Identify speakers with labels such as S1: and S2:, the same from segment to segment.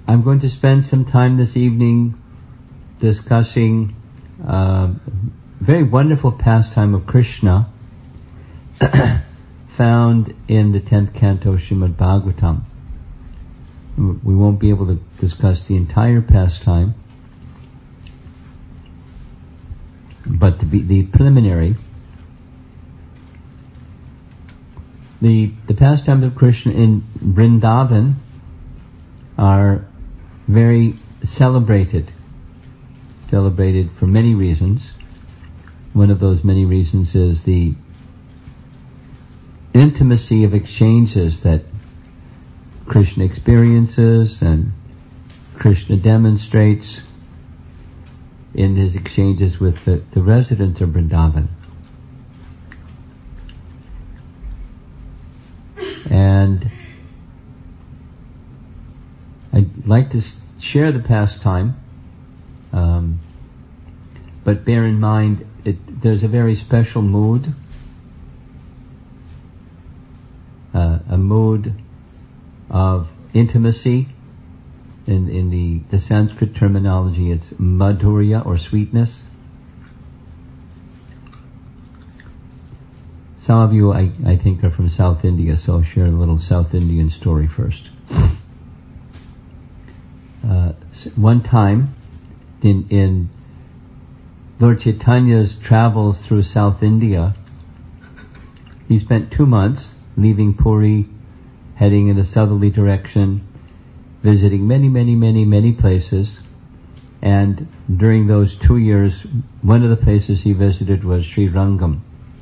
S1: I'm going to spend some time this evening discussing a very wonderful pastime of Krishna found in the 10th canto Srimad Bhagavatam. We won't be able to discuss the entire pastime, but the preliminary. The pastimes of Krishna in Vrindavan are very celebrated for many reasons. One of those many reasons is the intimacy of exchanges that Krishna experiences and Krishna demonstrates in his exchanges with the residents of Vrindavan. And I'd like to share the pastime, but bear in mind there's a very special mood, a mood of intimacy. In the Sanskrit terminology, it's madhurya or sweetness. Some of you, I think, are from South India, so I'll share a little South Indian story first. One time, in Lord Chaitanya's travels through South India, he spent 2 months leaving Puri, heading in a southerly direction, visiting many places. And during those 2 years, one of the places he visited was Sri Rangam.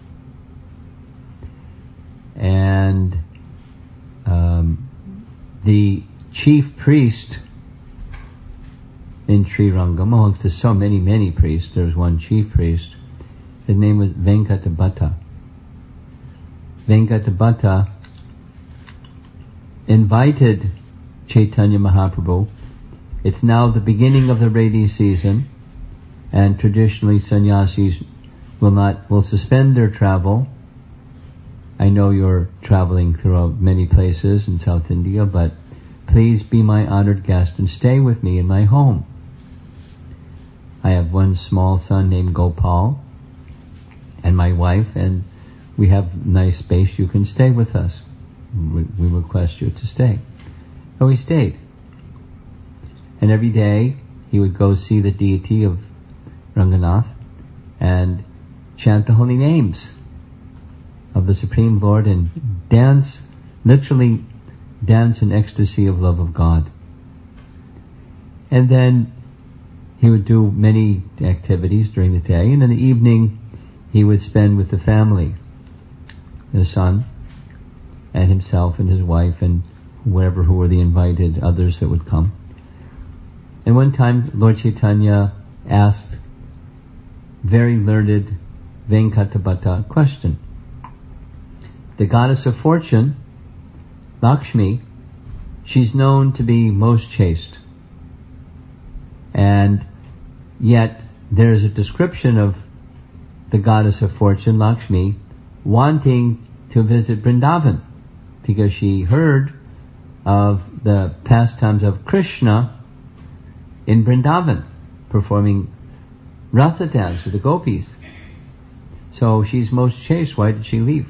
S1: And the chief priest in Sri Rangam, amongst the so many priests, there was one chief priest. His name was Venkatabhatta. Venkatabhatta invited Chaitanya Mahaprabhu. It's now the beginning of the rainy season, and traditionally sannyasis will suspend their travel. I know you're traveling throughout many places in South India, but please be my honored guest and stay with me in my home. I have one small son named Gopal and my wife, and we have nice space. You can stay with us. We request you to stay. So he stayed. And every day he would go see the deity of Ranganath and chant the holy names of the Supreme Lord and literally dance in ecstasy of love of God. And then he would do many activities during the day, and in the evening he would spend with the family, the son and himself and his wife and whoever who were the invited others that would come. And one time Lord Chaitanya asked very learned Venkatabhatta a question. The goddess of fortune, Lakshmi, she's known to be most chaste. And yet there is a description of the goddess of fortune, Lakshmi, wanting to visit Vrindavan because she heard of the pastimes of Krishna in Vrindavan, performing rasa dance with the gopis. So she's most chaste. Why did she leave?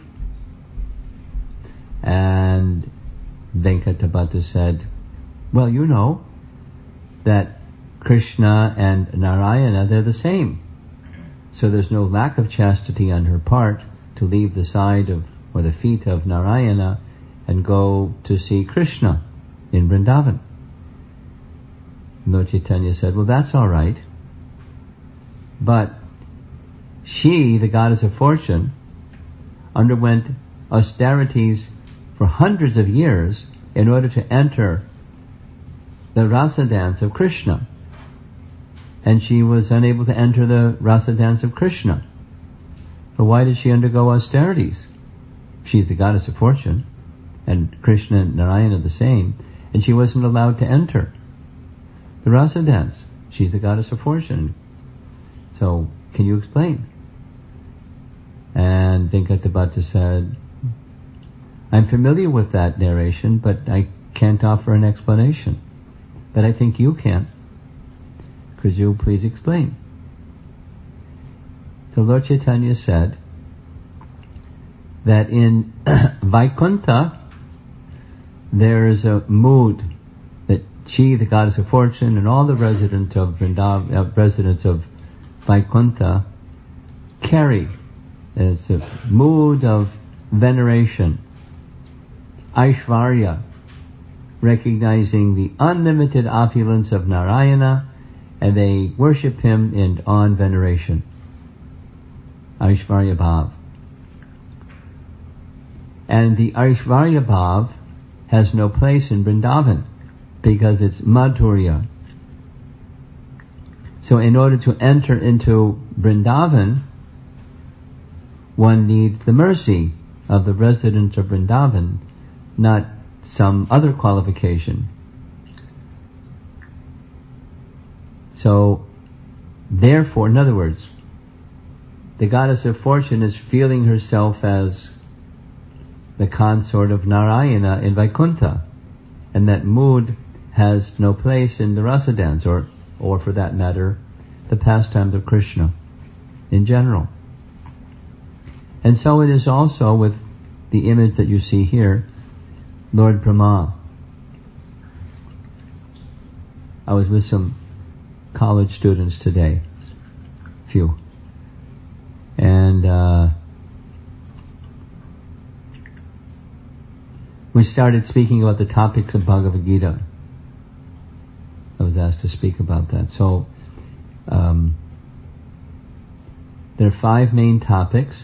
S1: And Venkatabhatta said, well, you know that Krishna and Narayana, they're the same. So there's no lack of chastity on her part to leave the side of, or the feet of Narayana and go to see Krishna in Vrindavan. Lord Chaitanya said, well, that's all right. But she, the goddess of fortune, underwent austerities for hundreds of years in order to enter the rasa dance of Krishna. And she was unable to enter the rasa dance of Krishna. But why did she undergo austerities? She's the goddess of fortune, and Krishna and Narayana are the same, and she wasn't allowed to enter the rasa dance. She's the goddess of fortune. So, can you explain? And Venkatabhatta said, I'm familiar with that narration, but I can't offer an explanation. but I think you can. Could you please explain? So Lord Chaitanya said that in Vaikuntha there is a mood that she, the goddess of fortune, and all the residents of Vaikuntha carry. It's a mood of veneration, Aishvarya, recognizing the unlimited opulence of Narayana, and they worship him in on veneration. Aishvarya Bhav. And the Aishvarya Bhav has no place in Vrindavan because it's Madhurya. So in order to enter into Vrindavan, one needs the mercy of the resident of Vrindavan, not some other qualification. So, therefore, in other words, the goddess of fortune is feeling herself as the consort of Narayana in Vaikuntha, and that mood has no place in the rasa dance, or for that matter, the pastimes of Krishna in general. And so it is also with the image that you see here, Lord Brahma. I was with some college students today, few, and we started speaking about the topics of Bhagavad Gita. I was asked to speak about that. So there are 5 main topics,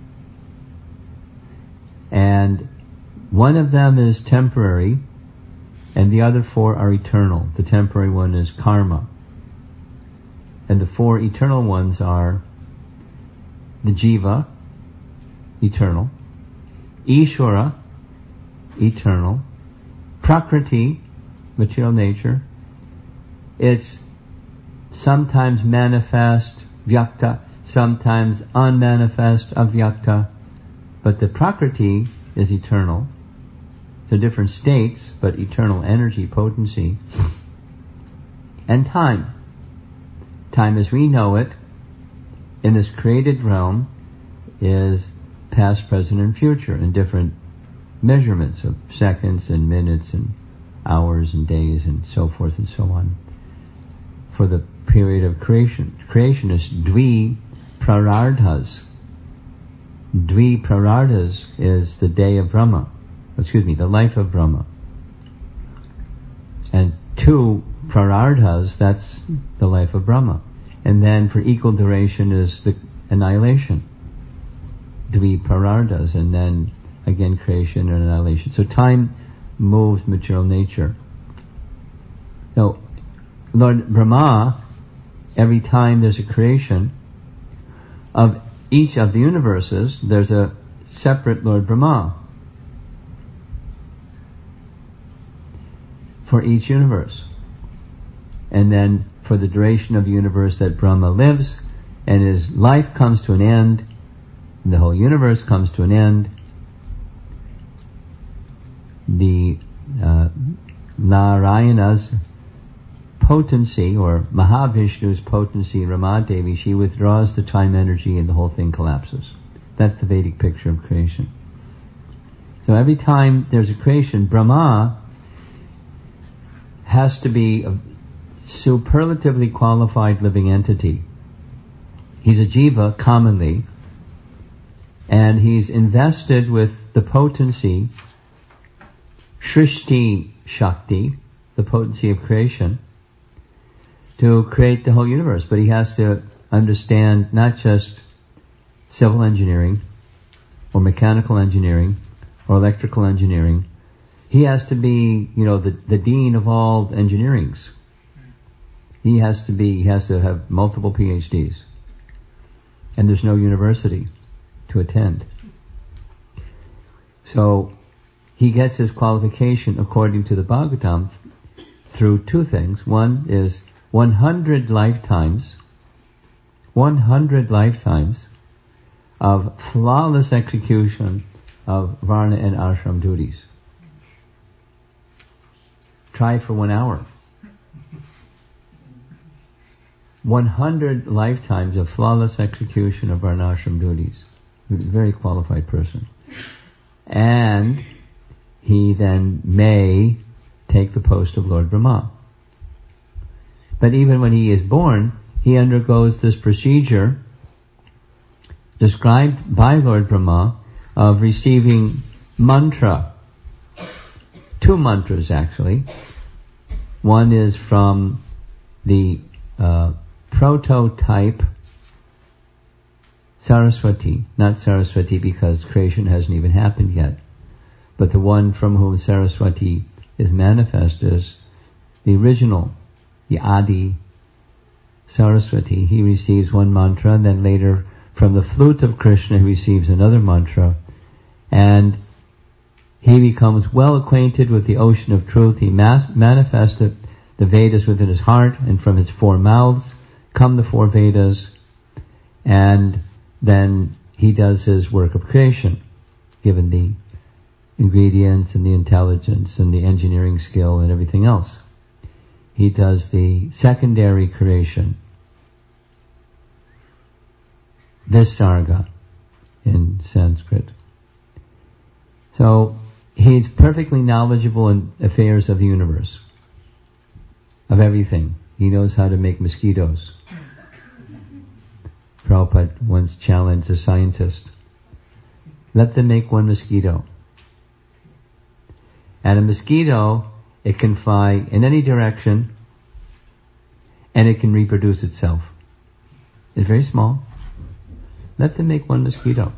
S1: and one of them is temporary, and the other 4 are eternal. The temporary one is karma, and the 4 eternal ones are the jiva, eternal, Ishvara, eternal, prakriti, material nature. It's sometimes manifest, vyakta, sometimes unmanifest, avyakta, but the prakriti is eternal. They're different states, but eternal energy, potency. And time. Time as we know it, in this created realm, is past, present, and future in different measurements of seconds and minutes and hours and days and so forth and so on. For the period of creation. Creation is dvi prarardhas. Dvi prarardhas is the day of Brahma. The life of Brahma. And 2 prarardhas, that's the life of Brahma. And then for equal duration is the annihilation. Dvi prarardhas, and then again creation and annihilation. So time moves material nature. So Lord Brahma, every time there's a creation of each of the universes, there's a separate Lord Brahma for each universe. And then for the duration of the universe that Brahma lives, and his life comes to an end, and the whole universe comes to an end, the Narayana's potency, or Mahavishnu's potency, Ramadevi, she withdraws the time energy and the whole thing collapses. That's the Vedic picture of creation. So every time there's a creation, Brahma has to be a superlatively qualified living entity. He's a jiva commonly, and he's invested with the potency, Shrishti Shakti, the potency of creation, to create the whole universe. But he has to understand not just civil engineering, or mechanical engineering, or electrical engineering. He has to be, the dean of all engineerings. He has to have multiple PhDs. And there's no university to attend. So, he gets his qualification according to the Bhagavatam through 2 things. One is 100 lifetimes of flawless execution of Varna and Ashram duties. Try for 1 hour. 100 lifetimes of flawless execution of varnashram duties. Very qualified person. And he then may take the post of Lord Brahma. But even when he is born, he undergoes this procedure described by Lord Brahma of receiving mantra. 2 mantras actually. One is from the prototype Saraswati, not Saraswati because creation hasn't even happened yet, but the one from whom Saraswati is manifest as the original, the Adi Saraswati. He receives one mantra, and then later from the flute of Krishna he receives another mantra, and he becomes well acquainted with the ocean of truth. He manifested the Vedas within his heart, and from his 4 mouths come the 4 Vedas, and then he does his work of creation, given the ingredients and the intelligence and the engineering skill and everything else. He does the secondary creation, Visarga in Sanskrit. So he's perfectly knowledgeable in affairs of the universe, of everything. He knows how to make mosquitoes. Prabhupada once challenged a scientist, let them make one mosquito. And a mosquito, it can fly in any direction, and it can reproduce itself. It's very small. Let them make one mosquito.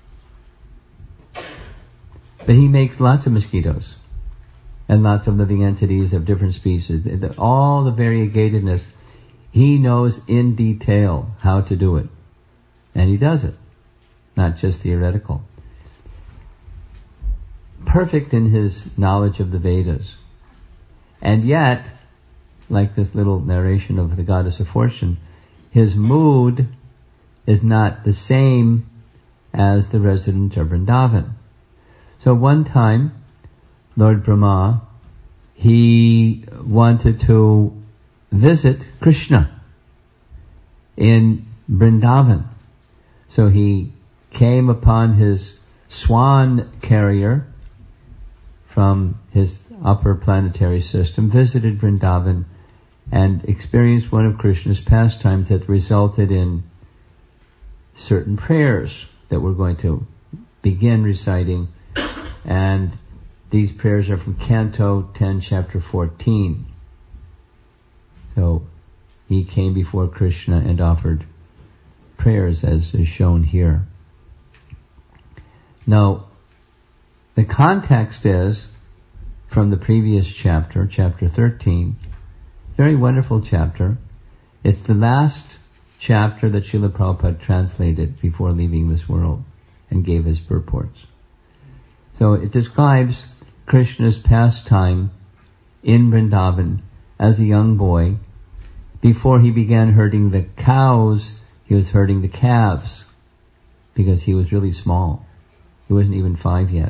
S1: But he makes lots of mosquitoes, and lots of living entities of different species. All the variegatedness, he knows in detail how to do it. And he does it, not just theoretical. Perfect in his knowledge of the Vedas. And yet, like this little narration of the Goddess of Fortune, his mood is not the same as the resident of Vrindavan. So one time, Lord Brahma, he wanted to visit Krishna in Vrindavan. So he came upon his swan carrier from his upper planetary system, visited Vrindavan, and experienced one of Krishna's pastimes that resulted in certain prayers that we're going to begin reciting. And these prayers are from Canto 10, Chapter 14. So he came before Krishna and offered prayers as is shown here. Now, the context is from the previous chapter, chapter 13, very wonderful chapter. It's the last chapter that Srila Prabhupada translated before leaving this world and gave his purports. So it describes Krishna's pastime in Vrindavan as a young boy. Before he began herding the cows, he was herding the calves because he was really small. He wasn't even 5 yet.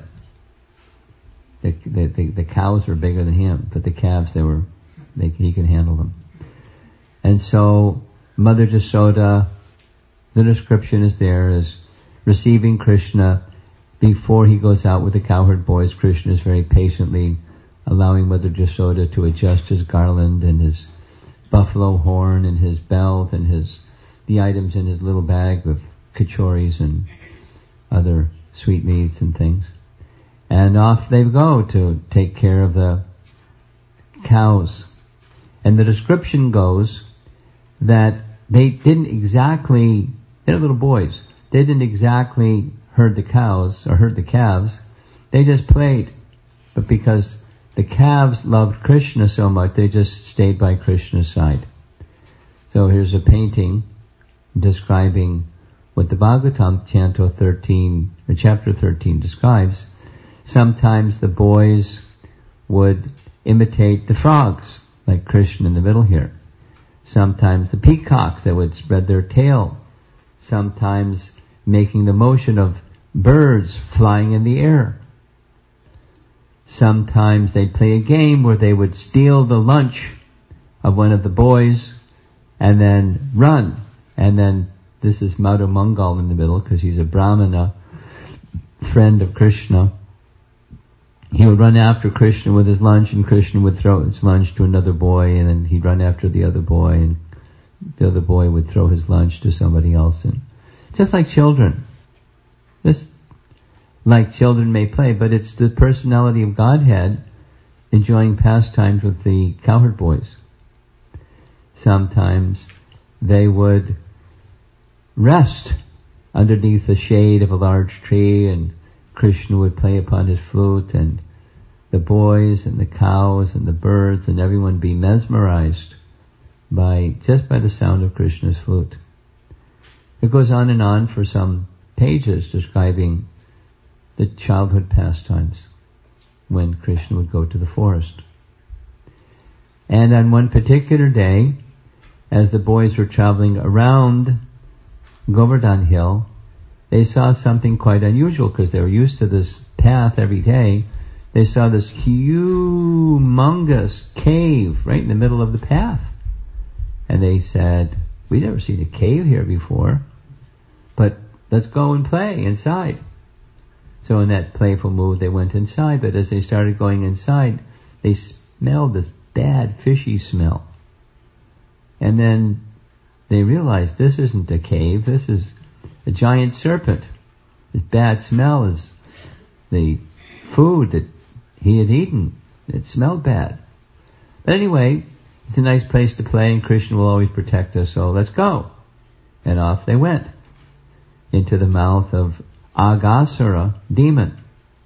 S1: The cows were bigger than him, but the calves, he could handle them. And so Mother Jasoda, the description is there as receiving Krishna before he goes out with the cowherd boys. Krishna is very patiently allowing Mother Jasoda to adjust his garland and his buffalo horn and his belt and the items in his little bag of kachoris and other sweetmeats and things. And off they go to take care of the cows. And the description goes that they didn't exactly, they're little boys, they didn't exactly herd the cows or herd the calves, they just played. But because the calves loved Krishna so much, they just stayed by Krishna's side. So here's a painting describing what the Bhagavatam Canto 13, or Chapter 13 describes. Sometimes the boys would imitate the frogs, like Krishna in the middle here. Sometimes the peacocks that would spread their tail. Sometimes making the motion of birds flying in the air. Sometimes they'd play a game where they would steal the lunch of one of the boys and then run. And then this is Madhu Mangal in the middle, because he's a Brahmana, friend of Krishna. He would run after Krishna with his lunch, and Krishna would throw his lunch to another boy, and then he'd run after the other boy, and the other boy would throw his lunch to somebody else. And just like children. Just like children may play, but it's the personality of Godhead enjoying pastimes with the cowherd boys. Sometimes they would rest underneath the shade of a large tree, and Krishna would play upon his flute, and the boys and the cows and the birds and everyone be mesmerized just by the sound of Krishna's flute. It goes on and on for some pages describing the childhood pastimes when Krishna would go to the forest. And on one particular day, as the boys were traveling around Govardhan Hill, they saw something quite unusual, because they were used to this path every day. They saw this humongous cave right in the middle of the path. And they said, "We've never seen a cave here before, but let's go and play inside." So in that playful mood, they went inside, but as they started going inside, they smelled this bad fishy smell. And then they realized this isn't a cave, this is a giant serpent. This bad smell is the food that he had eaten. It smelled bad. But anyway, it's a nice place to play, and Krishna will always protect us, so let's go. And off they went into the mouth of Aghasura demon.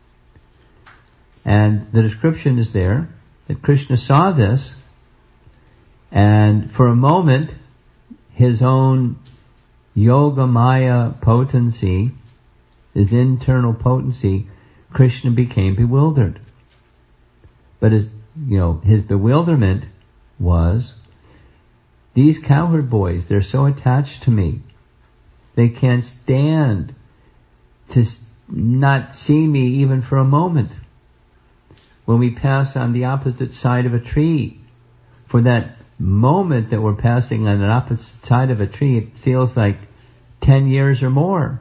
S1: And the description is there that Krishna saw this, and for a moment his own Yoga Maya potency, his internal potency, Krishna became bewildered. But his bewilderment was, these cowherd boys, they're so attached to me. They can't stand to not see me even for a moment. When we pass on the opposite side of a tree, for that moment that we're passing on an opposite side of a tree, it feels like 10 years or more.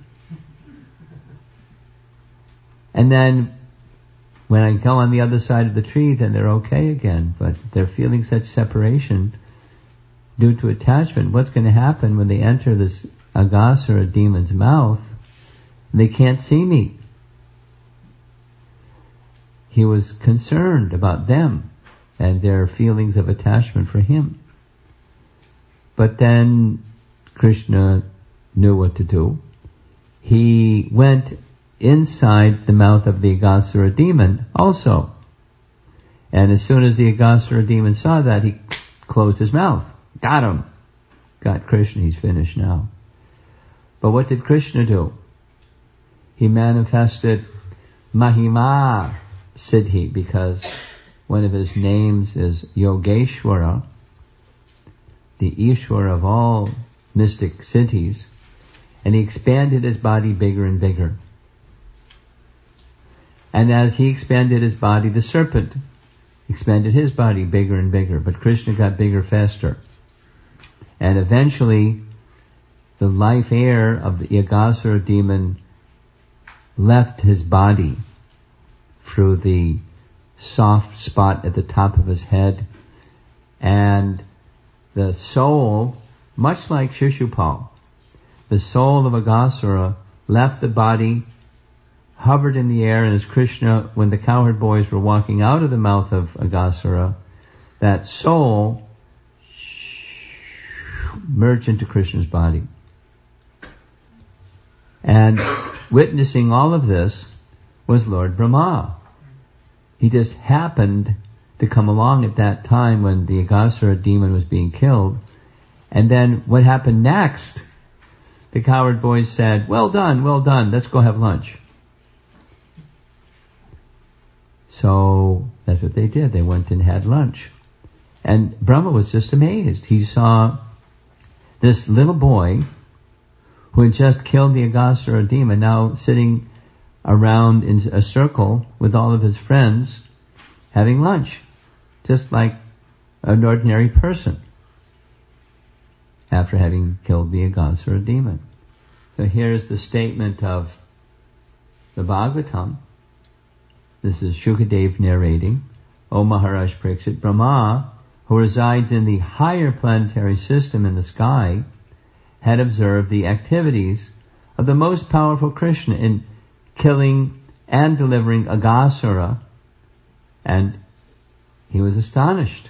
S1: And then when I go on the other side of the tree, then they're okay again. But they're feeling such separation due to attachment. What's going to happen when they enter this Aghasura demon's mouth? They can't see me. He was concerned about them and their feelings of attachment for him. But then Krishna knew what to do. He went inside the mouth of the Aghasura demon also. And as soon as the Aghasura demon saw that, he closed his mouth. Got him. Got Krishna, he's finished now. But what did Krishna do? He manifested Mahima Siddhi, because one of his names is Yogeshwara, the Ishwara of all mystic siddhis, and he expanded his body bigger and bigger. And as he expanded his body, the serpent expanded his body bigger and bigger, but Krishna got bigger faster. And eventually, the life air of the Aghasura demon left his body through the soft spot at the top of his head, and the soul, much like Shishupal, the soul of Aghasura left the body, hovered in the air, and as Krishna, when the cowherd boys were walking out of the mouth of Aghasura, that soul merged into Krishna's body. And witnessing all of this was Lord Brahma. He just happened to come along at that time when the Aghasura demon was being killed. And then what happened next? The cowherd boys said, well done, let's go have lunch. So that's what they did. They went and had lunch. And Brahma was just amazed. He saw this little boy who had just killed the Aghasura demon now sitting around in a circle with all of his friends having lunch, just like an ordinary person. after having killed the Aghasura demon. So here's the statement of the Bhagavatam. This is Shukadev narrating. O Maharaj Parikshit, Brahma, who resides in the higher planetary system in the sky, had observed the activities of the most powerful Krishna in killing and delivering Aghasura, and he was astonished.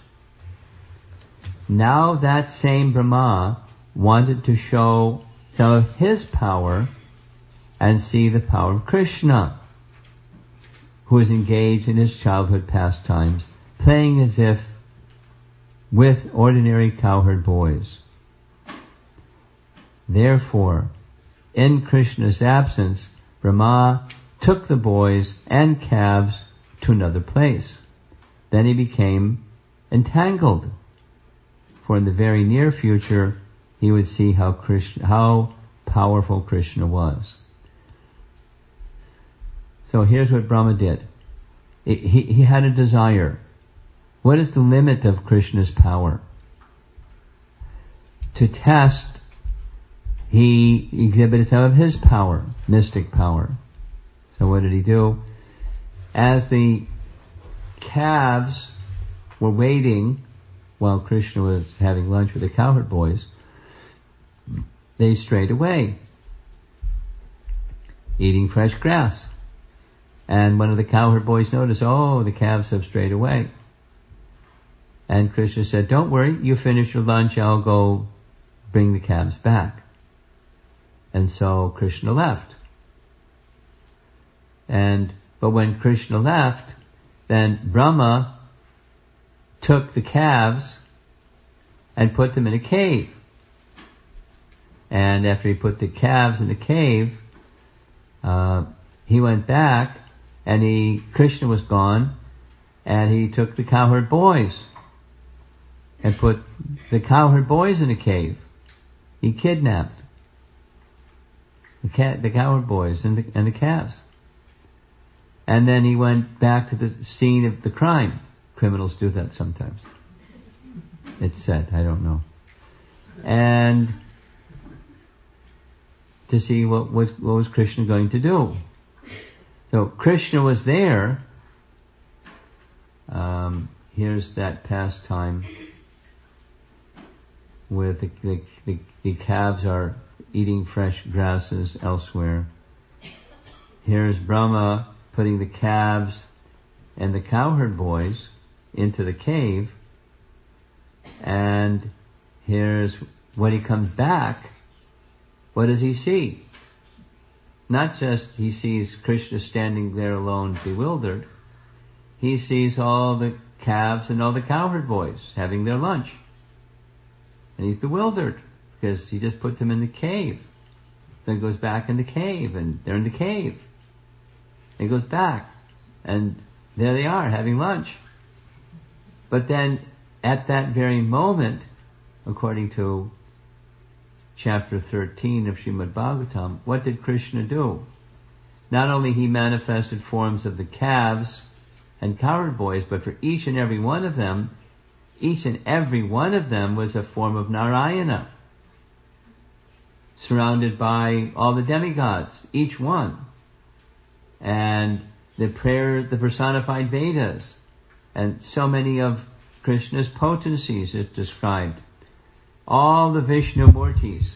S1: Now that same Brahma wanted to show some of his power and see the power of Krishna, who is engaged in his childhood pastimes, playing as if with ordinary cowherd boys. Therefore, in Krishna's absence, Brahma took the boys and calves to another place. Then he became entangled, for in the very near future he would see how powerful Krishna was. So here's what Brahma did. He had a desire. What is the limit of Krishna's power? To test, he exhibited some of his power, mystic power. So what did he do? As the calves were waiting while Krishna was having lunch with the cowherd boys, they strayed away, eating fresh grass. And one of the cowherd boys noticed, the calves have strayed away. And Krishna said, don't worry, you finish your lunch, I'll go bring the calves back. And so Krishna left. But when Krishna left, then Brahma took the calves and put them in a cave. And after he put the calves in the cave, he went back, and Krishna was gone, and he took the cowherd boys and put the cowherd boys in a cave. He kidnapped the cowherd boys and the calves. And then he went back to the scene of the crime. Criminals do that sometimes. It's said, I don't know. And to see what was Krishna going to do. So Krishna was there. Here's that pastime with the calves are eating fresh grasses elsewhere. Here's Brahma putting the calves and the cowherd boys into the cave. And here's when he comes back, what does he see? Not just he sees Krishna standing there alone, bewildered. He sees all the calves and all the cowherd boys having their lunch. And he's bewildered because he just put them in the cave. Then goes back in the cave, and they're in the cave. And he goes back, and there they are having lunch. But then at that very moment, according to chapter 13 of Srimad Bhagavatam, what did Krishna do? Not only he manifested forms of the calves and cowherd boys, but for each and every one of them was a form of Narayana, surrounded by all the demigods, each one. And the personified Vedas, and so many of Krishna's potencies is described. All the Vishnu Murtis.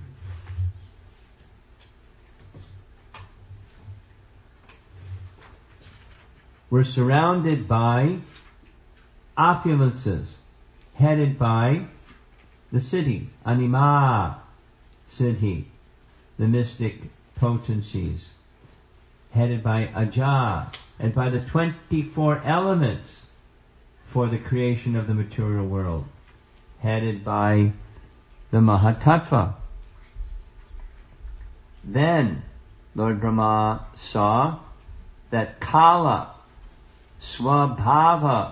S1: Were surrounded by opulences, headed by the Siddhi, Anima Siddhi, the mystic potencies, headed by Aja, and by the 24 elements for the creation of the material world, headed by the Mahatattva. Then Lord Brahma saw that Kala, Swabhava,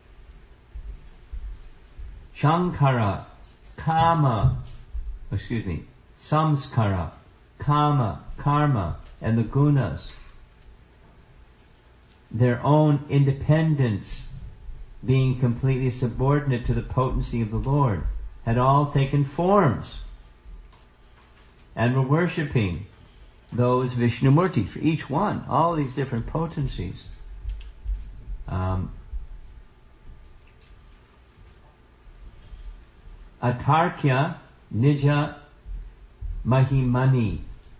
S1: Shankara, Samskara, Kama, Karma, and the Gunas, their own independence being completely subordinate to the potency of the Lord, had all taken forms and were worshipping those Vishnumurti, for each one, all these different potencies. Atarkya Nija Mahimani.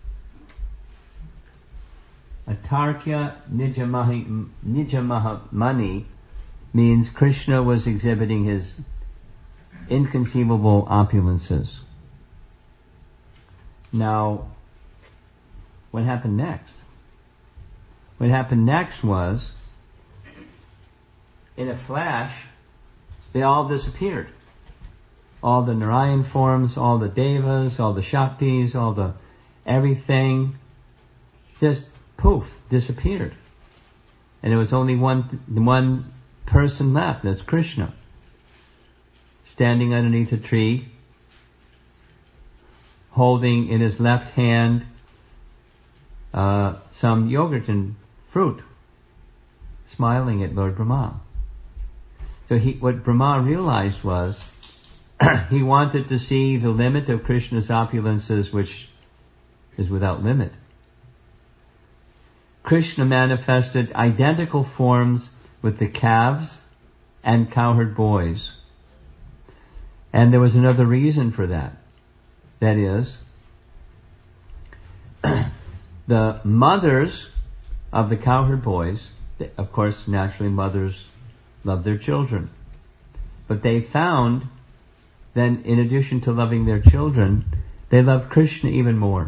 S1: Atarkya Nija Mahamani means Krishna was exhibiting his inconceivable opulences. Now, what happened next? What happened next was, in a flash, they all disappeared. All the Narayan forms, all the Devas, all the Shaktis, all the everything, just poof, disappeared. And there was only one person left, that's Krishna, standing underneath a tree, holding in his left hand some yogurt and fruit, smiling at Lord Brahma. So what Brahma realized was, he wanted to see the limit of Krishna's opulences, which is without limit. Krishna manifested identical forms with the calves and cowherd boys. And there was another reason for that. That is, the mothers of the cowherd boys, of course, naturally mothers love their children. But they found then, in addition to loving their children, they loved Krishna even more.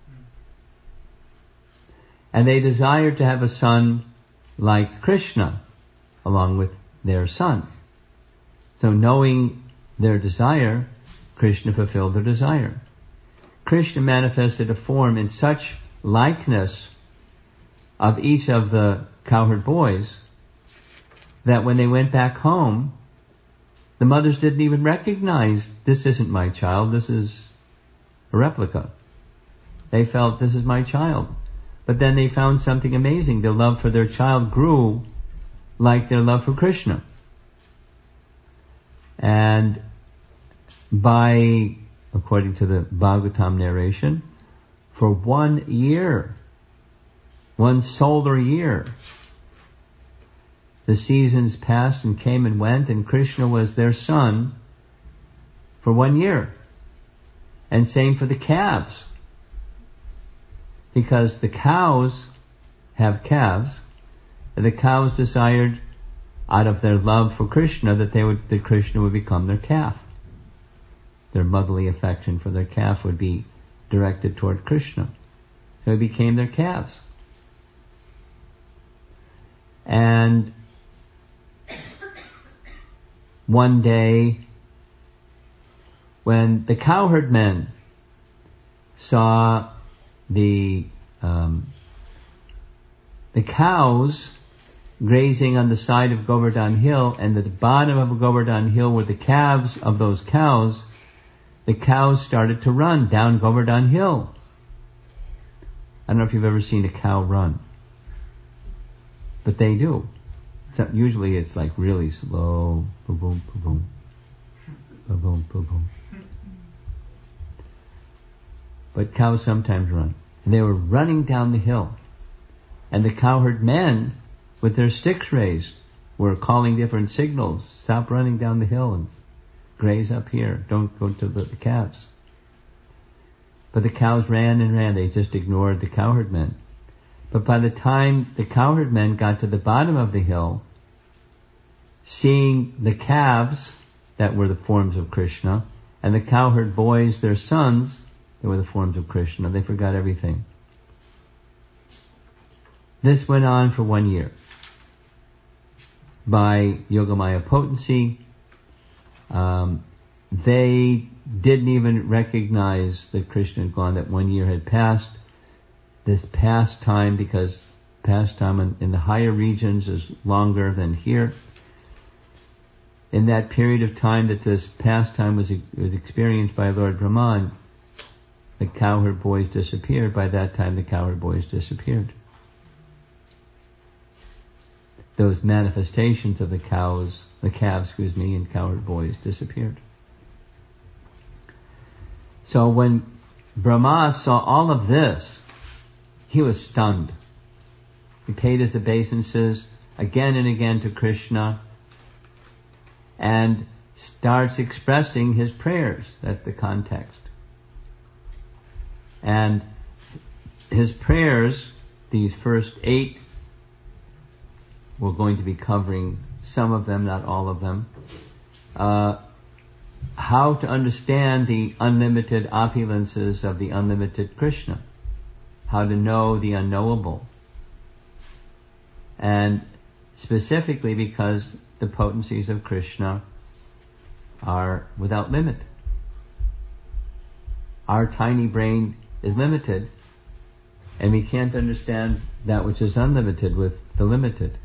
S1: And they desired to have a son like Krishna, along with their son. So knowing their desire, Krishna fulfilled their desire. Krishna manifested a form in such likeness of each of the cowherd boys that when they went back home, the mothers didn't even recognize, this isn't my child, this is a replica. They felt, this is my child. But then they found something amazing. Their love for their child grew like their love for Krishna. And according to the Bhagavatam narration, for 1 year, 1 solar year, the seasons passed and came and went, and Krishna was their son for 1 year. And same for the calves. Because the cows have calves, and the cows desired, out of their love for Krishna, that Krishna would become their calf. Their motherly affection for their calf would be directed toward Krishna. So he became their calves. And one day, when the cowherd men saw the cows grazing on the side of Govardhan Hill, and at the bottom of Govardhan Hill were the calves of those cows, the cows started to run down Govardhan Hill. I don't know if you've ever seen a cow run, but they do. So usually it's like really slow, boom, boom, boom, boom, boom, boom, boom. But cows sometimes run. And they were running down the hill. And the cowherd men, with their sticks raised, were calling different signals. Stop running down the hill and graze up here. Don't go to the calves. But the cows ran and ran. They just ignored the cowherd men. But by the time the cowherd men got to the bottom of the hill, seeing the calves that were the forms of Krishna, and the cowherd boys, their sons, that were the forms of Krishna, they forgot everything. This went on for 1 year. By Yogamaya potency, they didn't even recognize that Krishna had gone, that 1 year had passed. This pastime, because pastime in the higher regions is longer than here. In that period of time that this pastime was experienced by Lord Brahman, the cowherd boys disappeared. By that time the cowherd boys disappeared. Those manifestations of the calves, and cowherd boys disappeared. So when Brahma saw all of this, he was stunned. He paid his obeisances again and again to Krishna and starts expressing his prayers. That's the context. And his prayers, these first 8, we're going to be covering some of them, not all of them. How to understand the unlimited opulences of the unlimited Krishna. How to know the unknowable. And specifically because the potencies of Krishna are without limit. Our tiny brain is limited, and we can't understand that which is unlimited with the limited.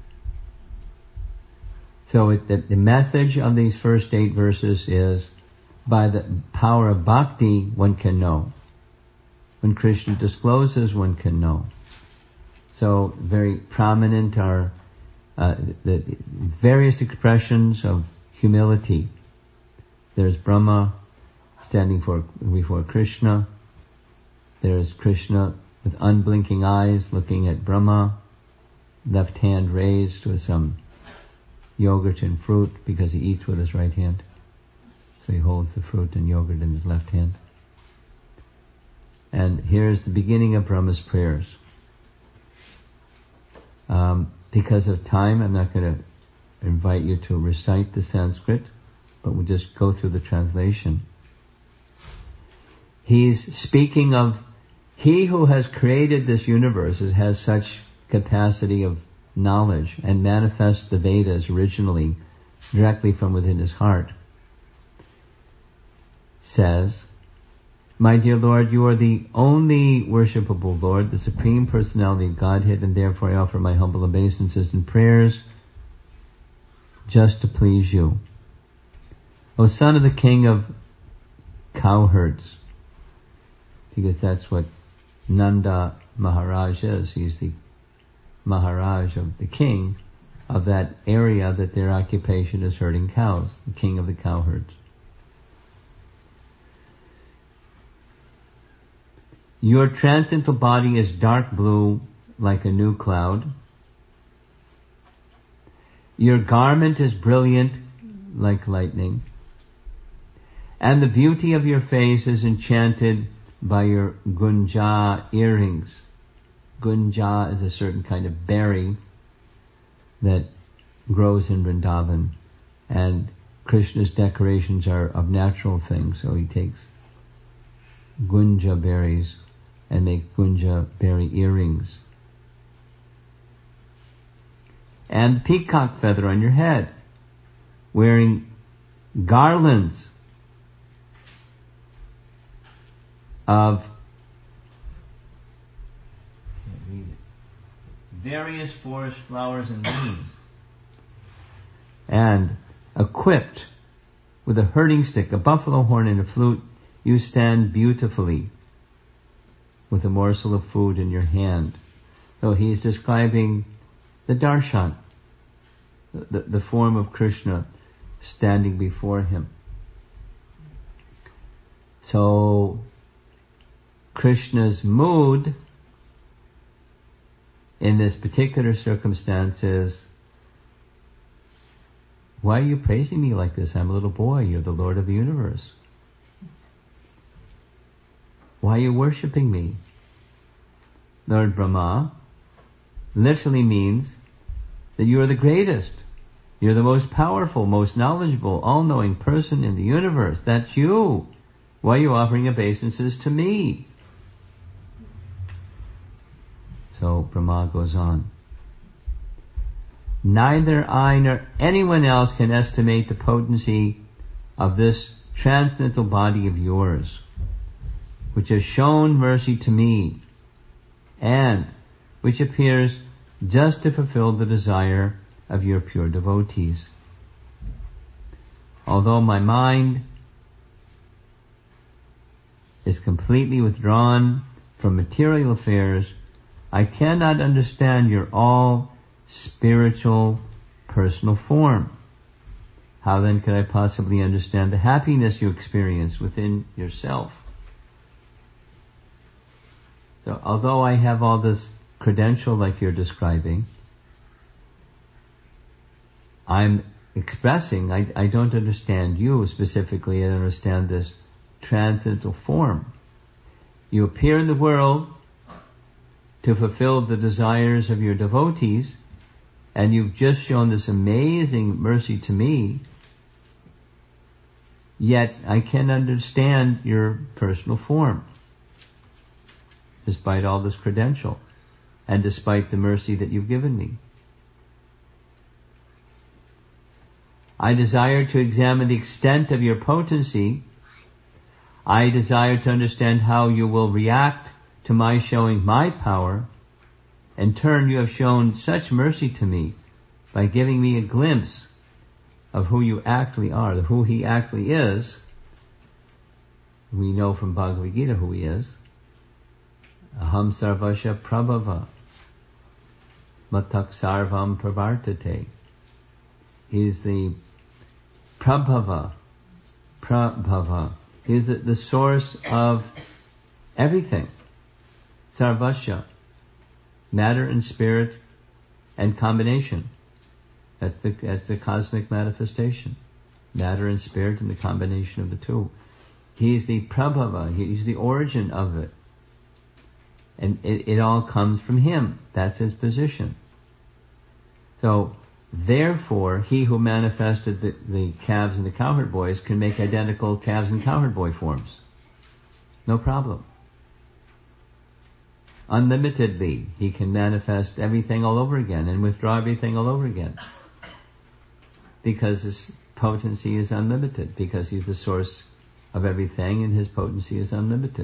S1: So the message of these first 8 verses is, by the power of bhakti, one can know. When Krishna discloses, one can know. So very prominent are the various expressions of humility. There's Brahma standing before Krishna. There's Krishna with unblinking eyes looking at Brahma, left hand raised with some yogurt and fruit because he eats with his right hand. So he holds the fruit and yogurt in his left hand. And here's the beginning of Brahma's prayers. Because of time, I'm not going to invite you to recite the Sanskrit, but we'll just go through the translation. He's speaking of he who has created this universe, has such capacity of knowledge and manifests the Vedas originally directly from within his heart, says, my dear Lord, you are the only worshipable Lord, the Supreme Personality of Godhead, and therefore I offer my humble obeisances and prayers just to please you. O son of the king of cowherds, because that's what Nanda Maharaj is. He's the Maharaj of the king of that area that their occupation is herding cows, the king of the cowherds. Your transcendental body is dark blue like a new cloud. Your garment is brilliant like lightning. And the beauty of your face is enchanted by your gunja earrings. Gunja is a certain kind of berry that grows in Vrindavan, and Krishna's decorations are of natural things, so he takes gunja berries and make gunja berry earrings. And peacock feather on your head, wearing garlands of various forest flowers and leaves, and equipped with a herding stick, a buffalo horn, and a flute, you stand beautifully with a morsel of food in your hand. So he's describing the darshan, the form of Krishna standing before him. So Krishna's mood in this particular circumstance is, why are you praising me like this? I'm a little boy. You're the Lord of the universe. Why are you worshipping me? Lord Brahma literally means that you are the greatest. You're the most powerful, most knowledgeable, all-knowing person in the universe. That's you. Why are you offering obeisances to me? So Brahma goes on. Neither I nor anyone else can estimate the potency of this transcendental body of yours, which has shown mercy to me, and which appears just to fulfill the desire of your pure devotees. Although my mind is completely withdrawn from material affairs, I cannot understand your all-spiritual personal form. How then could I possibly understand the happiness you experience within yourself? So although I have all this credential like you're describing, I'm expressing, I don't understand you specifically, I understand this transcendental form. You appear in the world to fulfill the desires of your devotees, and you've just shown this amazing mercy to me, yet I can't understand your personal form, despite all this credential, and despite the mercy that you've given me. I desire to examine the extent of your potency. I desire to understand how you will react to my showing my power. In turn, you have shown such mercy to me by giving me a glimpse of who you actually are, who he actually is. We know from Bhagavad Gita who he is. Aham sarvasya prabhava matak sarvam pravartate. He's the Prabhava. He's the source of everything. Sarvasya. Matter and spirit and combination. That's the cosmic manifestation. Matter and spirit and the combination of the two. He's the Prabhava. He's the origin of it. And it all comes from him. That's his position. So, therefore, he who manifested the calves and the cowherd boys can make identical calves and cowherd boy forms. No problem. Unlimitedly, he can manifest everything all over again and withdraw everything all over again. Because his potency is unlimited, because he's the source of everything and his potency is unlimited.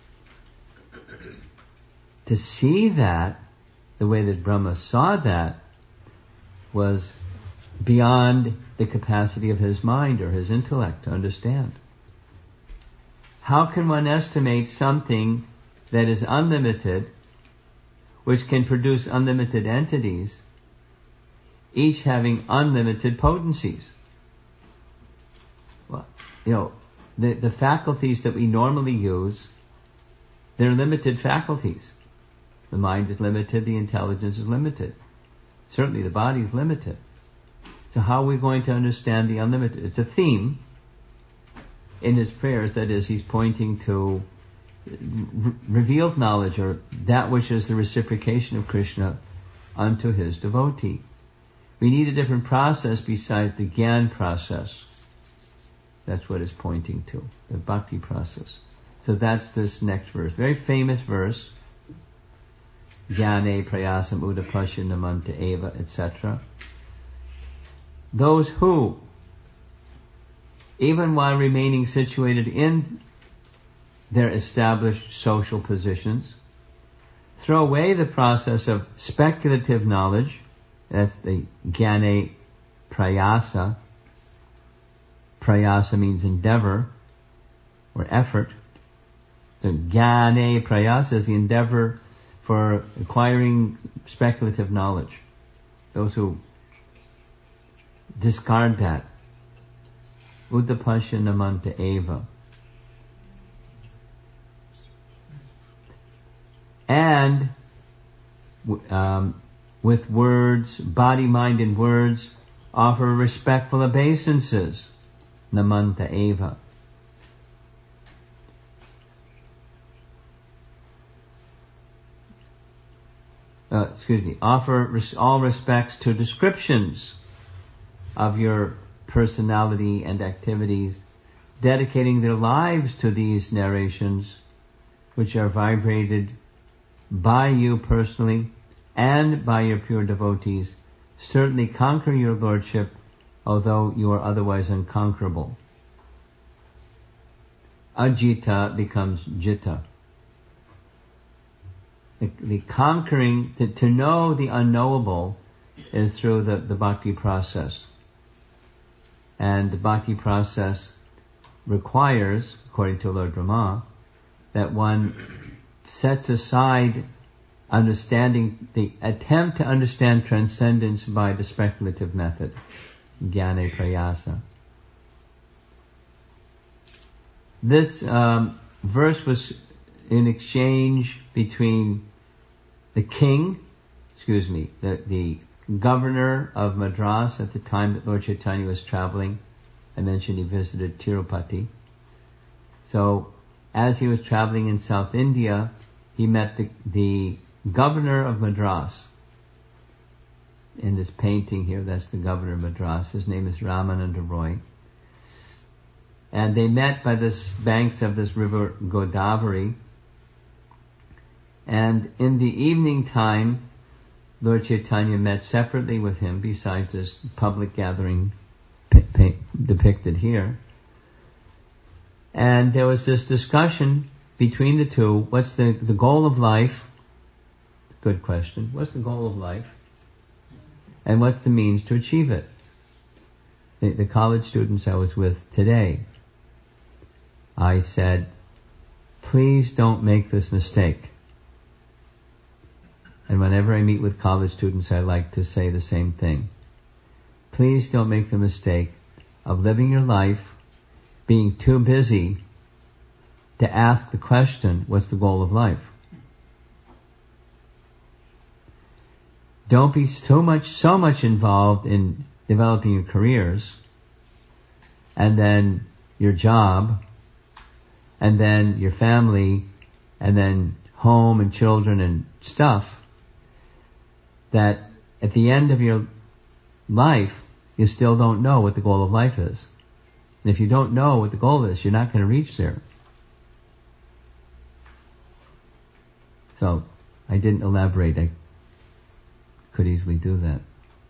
S1: To see that, the way that Brahma saw that, was beyond the capacity of his mind or his intellect to understand. How can one estimate something that is unlimited, which can produce unlimited entities, each having unlimited potencies? Well, the faculties that we normally use, they're limited faculties. The mind is limited, the intelligence is limited. Certainly the body is limited. So how are we going to understand the unlimited? It's a theme in his prayers, that is, he's pointing to revealed knowledge, or that which is the reciprocation of Krishna unto his devotee. We need a different process besides the Gyan process. That's what it's pointing to, the bhakti process. So that's this next verse. Very famous verse. Jnane prayasam udapashya namanta eva, etc. Those who, even while remaining situated in their established social positions, throw away the process of speculative knowledge, that's the jnane prayasa. Prayasa means endeavor or effort. The jnane prayasa is the endeavor for acquiring speculative knowledge. Those who discard that. Udapashya namanta eva. And with words, body, mind, and words, offer respectful obeisances. Namanta eva. Offer all respects to descriptions of your personality and activities, dedicating their lives to these narrations, which are vibrated by you personally and by your pure devotees. Certainly conquer your lordship, although you are otherwise unconquerable. Ajita becomes jita. The conquering, to know the unknowable, is through the bhakti process. And the bhakti process requires, according to Lord Brahma, that one sets aside understanding, the attempt to understand transcendence by the speculative method, jnane prayasa. This verse was in exchange between the governor of Madras at the time that Lord Chaitanya was traveling. I mentioned he visited Tirupati. So, as he was traveling in South India, he met the governor of Madras. In this painting here, that's the governor of Madras. His name is Ramananda Roy. And they met by the banks of this river Godavari. And in the evening time, Lord Chaitanya met separately with him, besides this public gathering depicted here. And there was this discussion between the two. What's the goal of life? Good question. What's the goal of life? And what's the means to achieve it? The college students I was with today, I said, please don't make this mistake. And whenever I meet with college students, I like to say the same thing. Please don't make the mistake of living your life being too busy to ask the question, what's the goal of life? Don't be so much involved in developing your careers, and then your job, and then your family, and then home and children and stuff, that at the end of your life, you still don't know what the goal of life is. And if you don't know what the goal is, you're not going to reach there. So, I didn't elaborate. I could easily do that.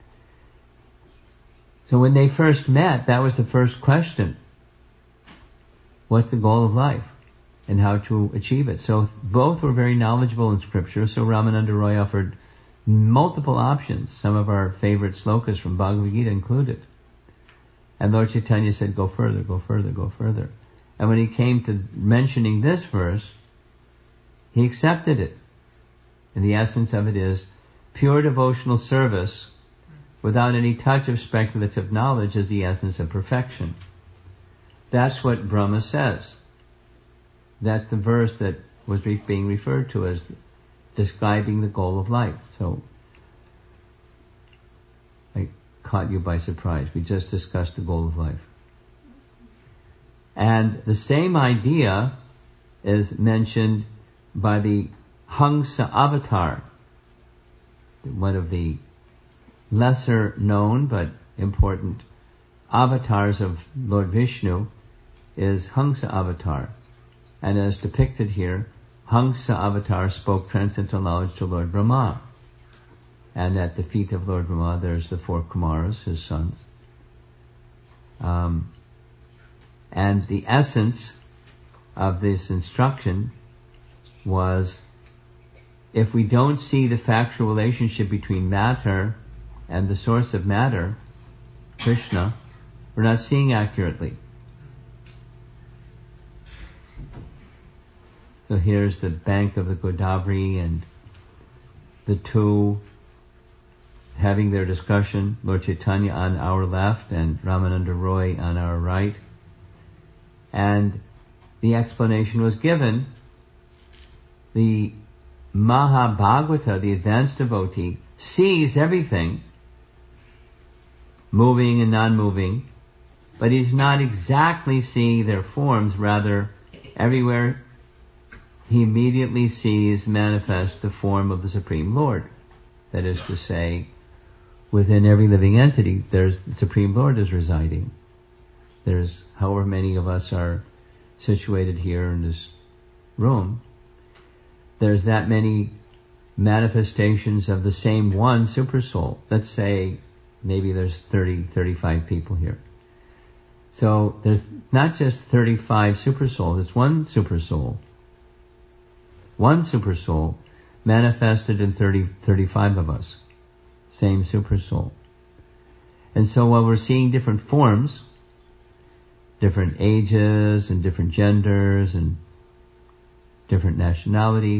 S1: So when they first met, that was the first question. What's the goal of life? And how to achieve it? So both were very knowledgeable in scripture, so Ramananda Roy offered multiple options, some of our favorite slokas from Bhagavad Gita included. And Lord Chaitanya said, go further, go further, go further. And when he came to mentioning this verse, he accepted it. And the essence of it is, pure devotional service without any touch of speculative knowledge is the essence of perfection. That's what Brahma says. That's the verse that was being referred to as describing the goal of life. So, I caught you by surprise. We just discussed the goal of life. And the same idea is mentioned by the Hamsa avatar, one of the lesser known but important avatars of Lord Vishnu is Hamsa avatar. And as depicted here, Hamsa avatar spoke transcendental knowledge to Lord Brahma. And at the feet of Lord Brahma there's the 4 Kumaras, his sons. And the essence of this instruction was, if we don't see the factual relationship between matter and the source of matter, Krishna, we're not seeing accurately. So here's the bank of the Godavari and the two having their discussion, Lord Chaitanya on our left and Ramananda Roy on our right. And the explanation was given. The Mahabhagavata, the advanced devotee, sees everything, moving and non-moving, but he's not exactly seeing their forms. Rather, everywhere he immediately sees manifest the form of the Supreme Lord. That is to say, within every living entity, the Supreme Lord is residing. There's however many of us are situated here in this room, there's that many manifestations of the same one super soul. Let's say maybe there's 30, 35 people here. So there's not just 35 super souls, it's one super soul. One super soul manifested in 35 of us. Same super soul. And so while we're seeing different forms, different ages and different genders and different nationalities,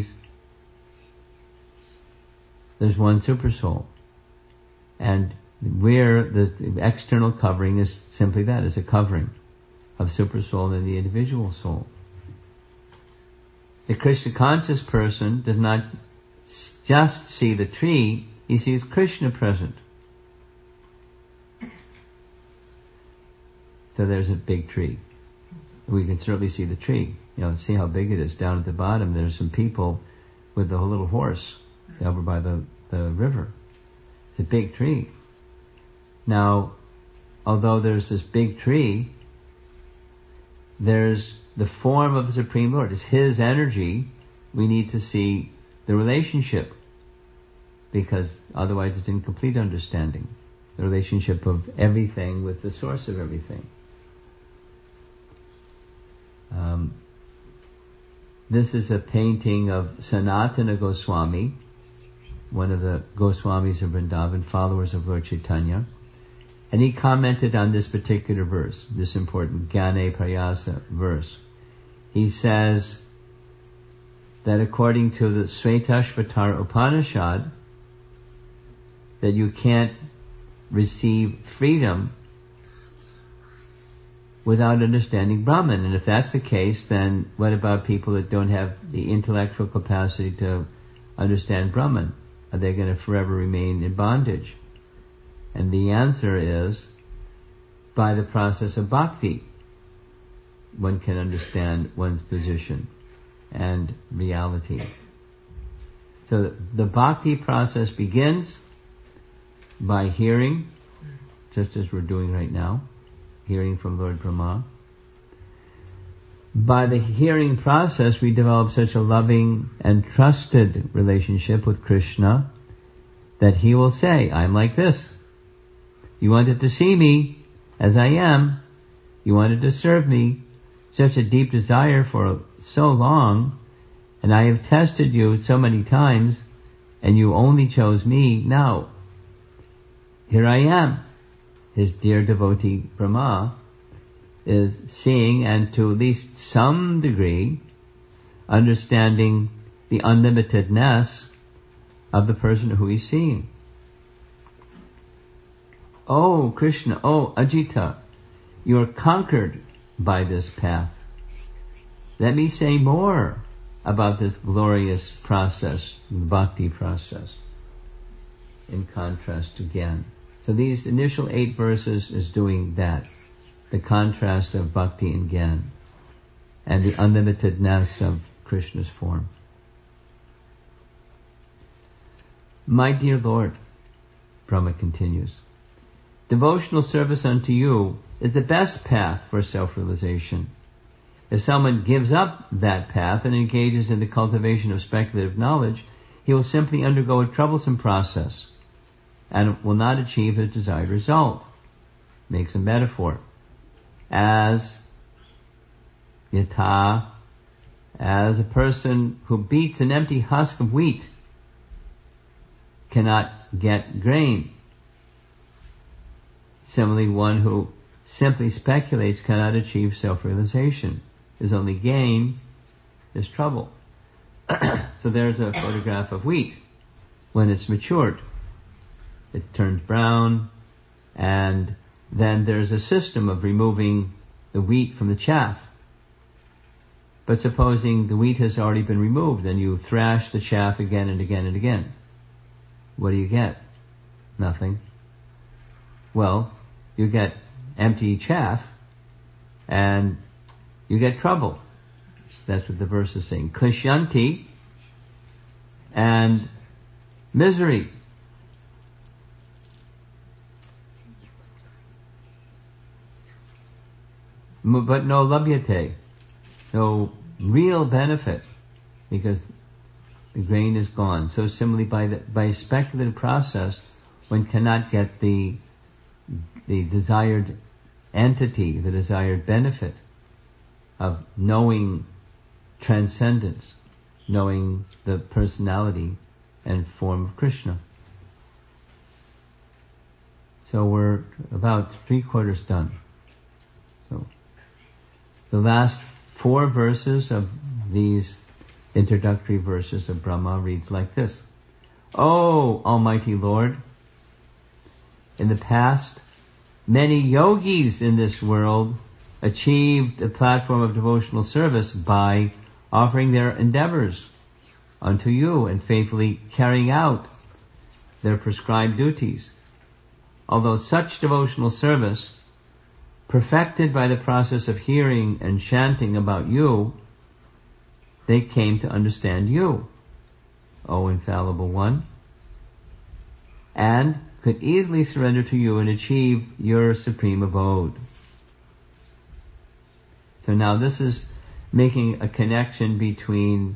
S1: there's one super soul. And the external covering is simply that, is a covering of super soul and the individual soul. The Krishna conscious person does not just see the tree, he sees Krishna present. So there's a big tree. We can certainly see the tree. See how big it is. Down at the bottom there's some people with a little horse over by the river. It's a big tree. Now, although there's this big tree, there's the form of the Supreme Lord. It's His energy. We need to see the relationship, because otherwise it's incomplete understanding. The relationship of everything with the source of everything. This is a painting of Sanatana Goswami, one of the Goswamis of Vrindavan, followers of Lord Chaitanya. And he commented on this particular verse, this important Gyane Prayasa verse. He says that according to the Svetashvatara Upanishad, that you can't receive freedom without understanding Brahman. And if that's the case, then what about people that don't have the intellectual capacity to understand Brahman? Are they going to forever remain in bondage? And the answer is, by the process of bhakti, one can understand one's position and reality. So the bhakti process begins by hearing, just as we're doing right now, hearing from Lord Brahma. By the hearing process, we develop such a loving and trusted relationship with Krishna that He will say, I'm like this. You wanted to see me as I am. You wanted to serve me. Such a deep desire for so long, and I have tested you so many times, and you only chose me. Now, here I am. His dear devotee Brahma is seeing, and to at least some degree understanding the unlimitedness of the person who he's seeing. Oh Krishna, oh Ajita, you are conquered by this path. Let me say more about this glorious process, the bhakti process, in contrast to Gyan. So these initial 8 verses is doing that, the contrast of bhakti and Gyan, and the unlimitedness of Krishna's form. My dear Lord, Brahma continues, devotional service unto you is the best path for self-realization. If someone gives up that path and engages in the cultivation of speculative knowledge, he will simply undergo a troublesome process and will not achieve his desired result. Makes a metaphor. As yatha, as a person who beats an empty husk of wheat cannot get grain. Similarly, one who simply speculates cannot achieve self-realization. There's only gain, there's trouble. So there's a photograph of wheat. When it's matured, it turns brown, and then there's a system of removing the wheat from the chaff. But supposing the wheat has already been removed, and you thrash the chaff again and again and again, what do you get? Nothing. Well, you get empty chaff, and you get trouble. That's what the verse is saying. Klishyanti, and misery. But no labhyate, no real benefit, because the grain is gone. So similarly, by speculative process, one cannot get the desired entity, the desired benefit of knowing transcendence, knowing the personality and form of Krishna. So we're about 3/4 done. So the last 4 verses of these introductory verses of Brahma reads like this. O Almighty Lord, in the past, many yogis in this world achieved a platform of devotional service by offering their endeavors unto you and faithfully carrying out their prescribed duties. Although such devotional service, perfected by the process of hearing and chanting about you, they came to understand you, O infallible one, and could easily surrender to you and achieve your supreme abode. So now this is making a connection between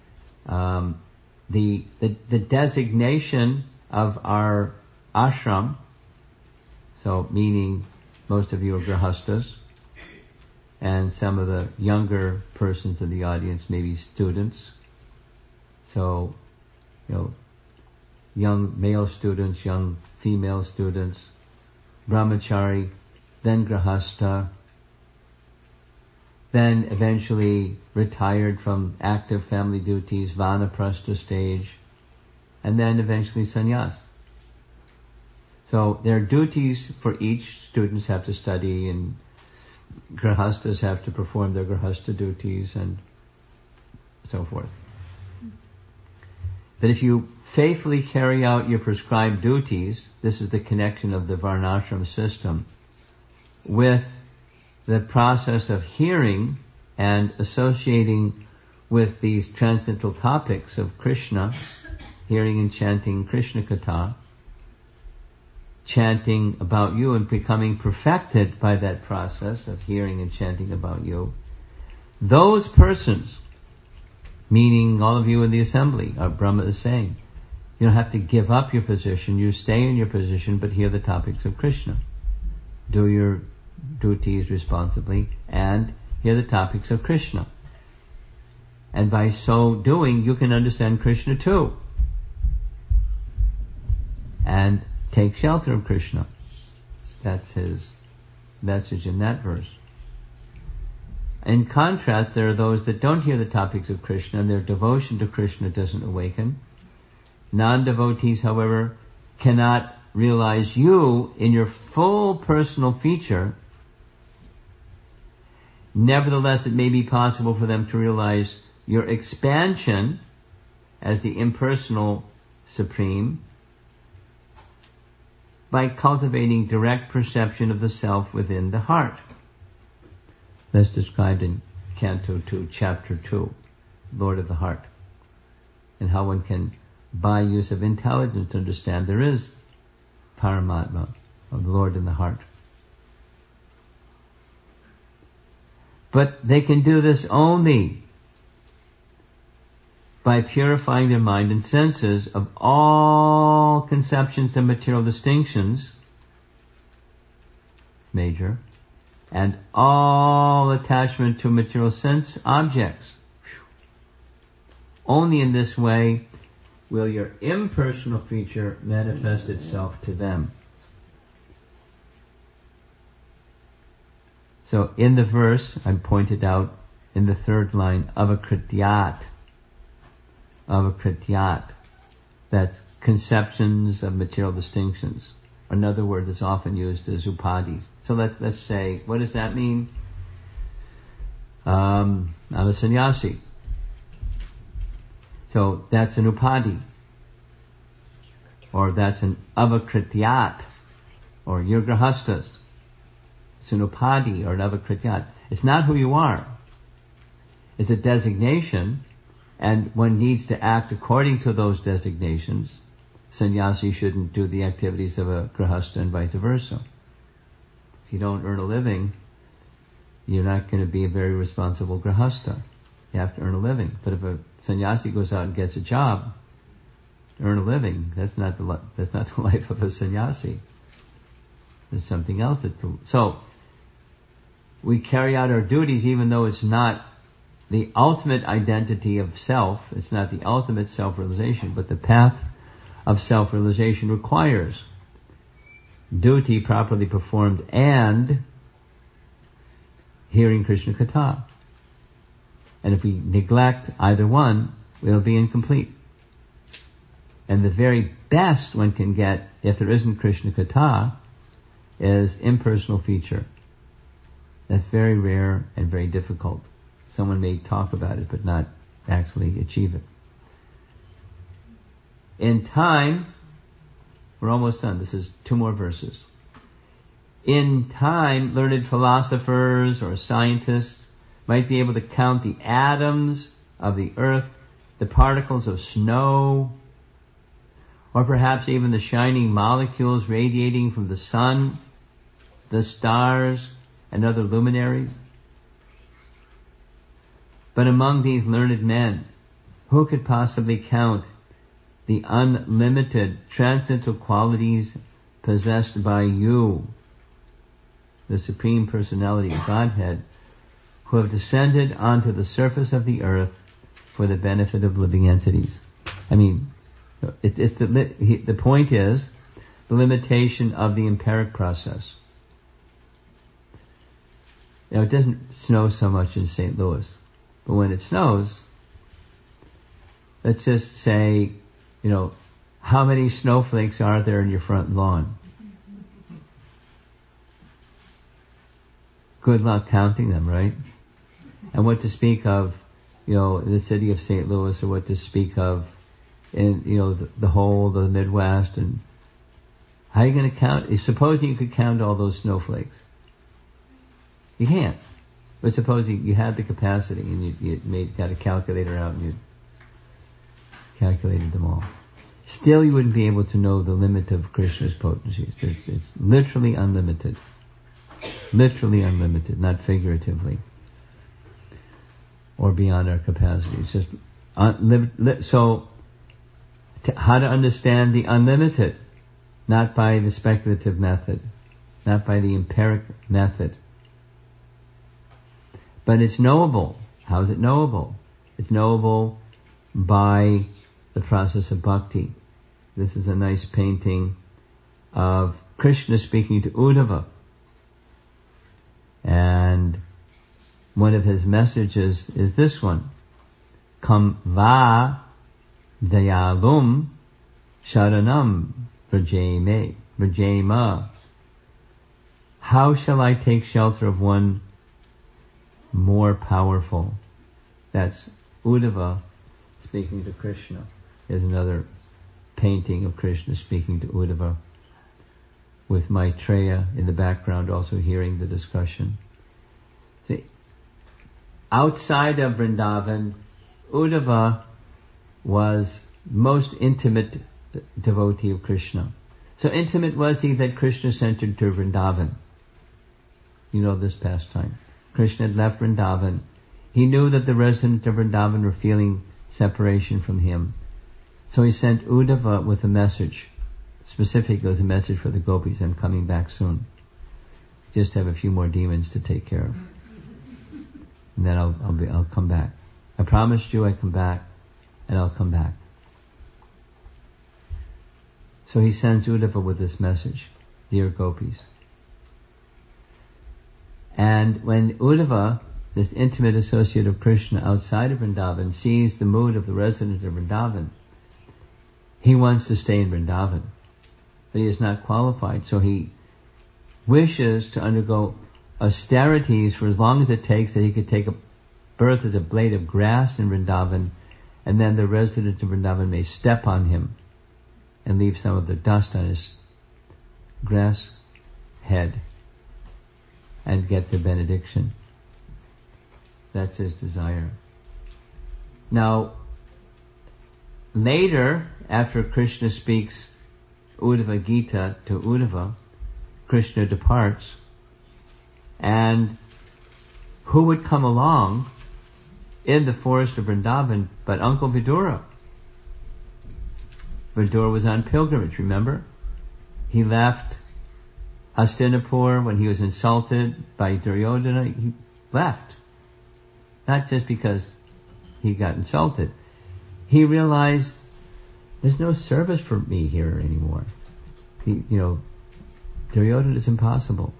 S1: the designation of our ashram, so meaning most of you are grihastas, and some of the younger persons in the audience may be students. So, young male students, young female students, brahmachari, then grihasta, then eventually retired from active family duties, vanaprastha stage, and then eventually sannyas. So there are duties for each. Students have to study, and grihastas have to perform their grihasta duties, and so forth. But if you faithfully carry out your prescribed duties, this is the connection of the varnashram system with the process of hearing and associating with these transcendental topics of Krishna, hearing and chanting Krishna Katha, chanting about you and becoming perfected by that process of hearing and chanting about you. Those persons, meaning all of you in the assembly, Brahma is saying, you don't have to give up your position, you stay in your position, but hear the topics of Krishna. Do your duties responsibly and hear the topics of Krishna. And by so doing, you can understand Krishna too. And take shelter of Krishna. That's his message in that verse. In contrast, there are those that don't hear the topics of Krishna and their devotion to Krishna doesn't awaken. Non-devotees, however, cannot realize you in your full personal feature. Nevertheless, it may be possible for them to realize your expansion as the impersonal supreme by cultivating direct perception of the self within the heart. That's described in Canto 2, Chapter 2, Lord of the Heart, and how one can, by use of intelligence, understand there is Paramatma, of the Lord in the heart. But they can do this only by purifying their mind and senses of all conceptions and material distinctions, major, and all attachment to material sense objects. Only in this way will your impersonal feature manifest itself to them. So in the verse, I pointed out in the third line, avakrityat, that's conceptions of material distinctions. Another word that's often used is upadis. So let's say, what does that mean? I'm a sannyasi. So that's an upadi. Or that's an avakrityat. Or you're grihastas. It's an upadi or an avakrityat. It's not who you are. It's a designation, and one needs to act according to those designations. Sannyasi shouldn't do the activities of a grihasta and vice versa. If you don't earn a living, you're not going to be a very responsible grihasta. You have to earn a living. But if a sannyasi goes out and gets a job, to earn a living, that's not the life of a sannyasi. There's something else so we carry out our duties even though it's not the ultimate identity of self, it's not the ultimate self-realization, but the path of self-realization requires duty properly performed and hearing Krishna Katha. And if we neglect either one, we'll be incomplete. And the very best one can get, if there isn't Krishna Katha, is impersonal feature. That's very rare and very difficult. Someone may talk about it, but not actually achieve it. In time, we're almost done. This is 2 more verses. In time, learned philosophers or scientists might be able to count the atoms of the earth, the particles of snow, or perhaps even the shining molecules radiating from the sun, the stars, and other luminaries. But among these learned men, who could possibly count the unlimited transcendental qualities possessed by you, the Supreme Personality of Godhead, who have descended onto the surface of the earth for the benefit of living entities? I mean, the point is the limitation of the empiric process. Now, it doesn't snow so much in St. Louis, but when it snows, let's just say, how many snowflakes are there in your front lawn? Good luck counting them, right? And what to speak of, the city of St. Louis, or what to speak of in, the whole, the Midwest, and how are you going to count? Supposing you could count all those snowflakes. You can't. But supposing you had the capacity and you got a calculator out and you calculated them all. Still you wouldn't be able to know the limit of Krishna's potencies. It's literally unlimited. Literally unlimited, not figuratively. Or beyond our capacity. It's just, how to understand the unlimited? Not by the speculative method. Not by the empiric method. But it's knowable. How is it knowable? It's knowable by the process of bhakti. This is a nice painting of Krishna speaking to Uddhava. And one of his messages is this one. Kam va dayalum sharanam vrajema. How shall I take shelter of one more powerful? That's Uddhava speaking to Krishna. There's another painting of Krishna speaking to Uddhava, with Maitreya in the background also hearing the discussion. See, outside of Vrindavan, Uddhava was most intimate devotee of Krishna. So intimate was he that Krishna sent him to Vrindavan. You know this pastime. Krishna had left Vrindavan. He knew that the residents of Vrindavan were feeling separation from him. So he sent Uddhava with a message. Specifically, it was a message for the gopis. I'm coming back soon. Just have a few more demons to take care of. And then I'll come back. I promised you I'd come back, and I'll come back. So he sends Uddhava with this message. Dear gopis. And when Uddhava, this intimate associate of Krishna outside of Vrindavan, sees the mood of the residents of Vrindavan, he wants to stay in Vrindavan. But he is not qualified, so he wishes to undergo austerities for as long as it takes, that he could take a birth as a blade of grass in Vrindavan, and then the residents of Vrindavan may step on him and leave some of the dust on his grass head and get the benediction. That's his desire. Now, later, after Krishna speaks Uddhava Gita to Uddhava, Krishna departs, and who would come along in the forest of Vrindavan but Uncle Vidura? Vidura was on pilgrimage, remember? He left Hastinapur when he was insulted by Duryodhana. He left. Not just because he got insulted. He realized there's no service for me here anymore. Duryodhana is impossible.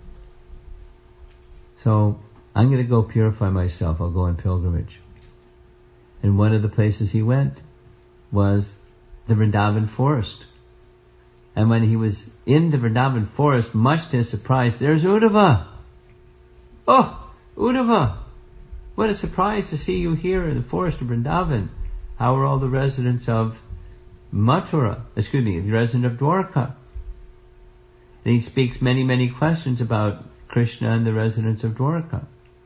S1: So I'm going to go purify myself. I'll go on pilgrimage. And one of the places he went was the Vrindavan forest. And when he was in the Vrindavan forest, much to his surprise, there's Uddhava. Oh, Uddhava! what a surprise to see you here in the forest of Vrindavan. How are all the residents of the resident of Dwarka? And he speaks many, many questions about Krishna and the residents of Dwarka.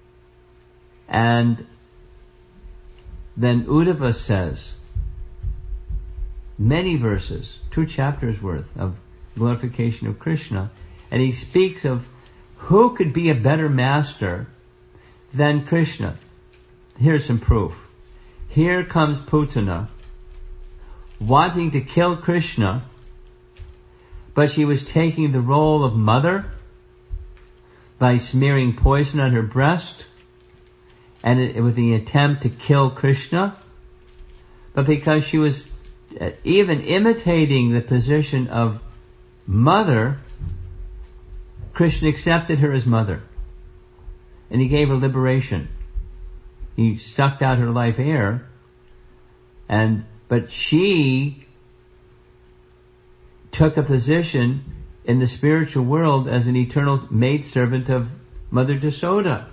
S1: And then Uddhava says, many verses, 2 chapters worth of glorification of Krishna, and he speaks of who could be a better master than Krishna. Here's some proof. Here comes Putana wanting to kill Krishna, but she was taking the role of mother by smearing poison on her breast and with the attempt to kill Krishna. But because she was even imitating the position of mother, Krishna accepted her as mother. And he gave her liberation. He sucked out her life air, but she took a position in the spiritual world as an eternal maidservant of Mother Jasoda.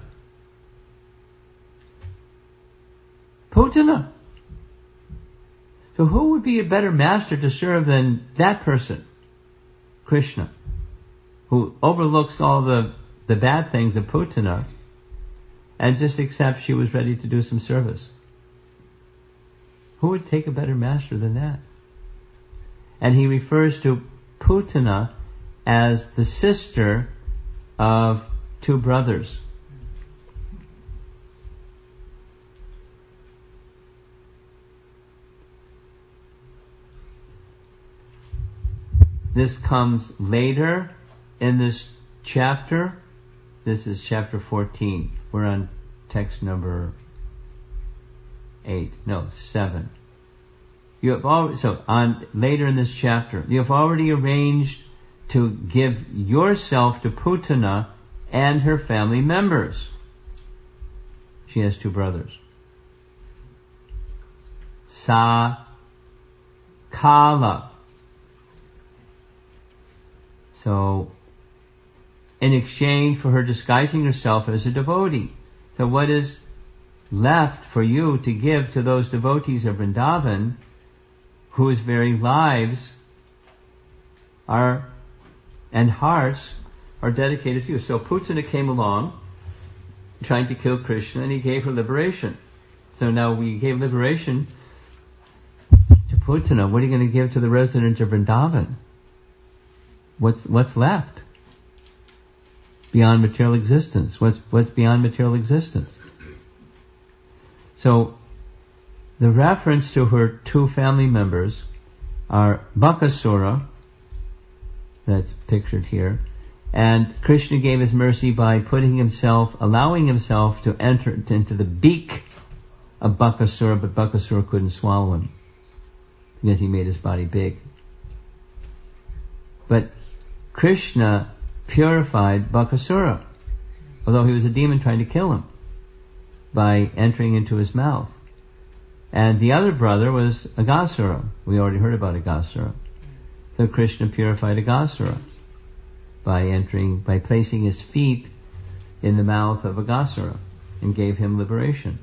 S1: Putana. So who would be a better master to serve than that person? Krishna, who overlooks all the bad things of Putana and just accepts she was ready to do some service. Who would take a better master than that? And he refers to Putana as the sister of 2 brothers. This comes later in this chapter. This is chapter 14. We're on text number 7. Later in this chapter, you have already arranged to give yourself to Putana and her family members. She has 2 brothers. Sakala. So, in exchange for her disguising herself as a devotee. So what is left for you to give to those devotees of Vrindavan whose very lives and hearts are dedicated to you? So Putana came along trying to kill Krishna, and he gave her liberation. So now we gave liberation to Putana. What are you going to give to the residents of Vrindavan? What's left beyond material existence? What's beyond material existence? So the reference to her 2 family members are Bakasura, that's pictured here, and Krishna gave his mercy by allowing himself to enter into the beak of Bakasura, but Bakasura couldn't swallow him because he made his body big. But Krishna purified Bakasura, although he was a demon trying to kill him, by entering into his mouth. And the other brother was Aghasura. We already heard about Aghasura. So Krishna purified Aghasura by placing his feet in the mouth of Aghasura and gave him liberation.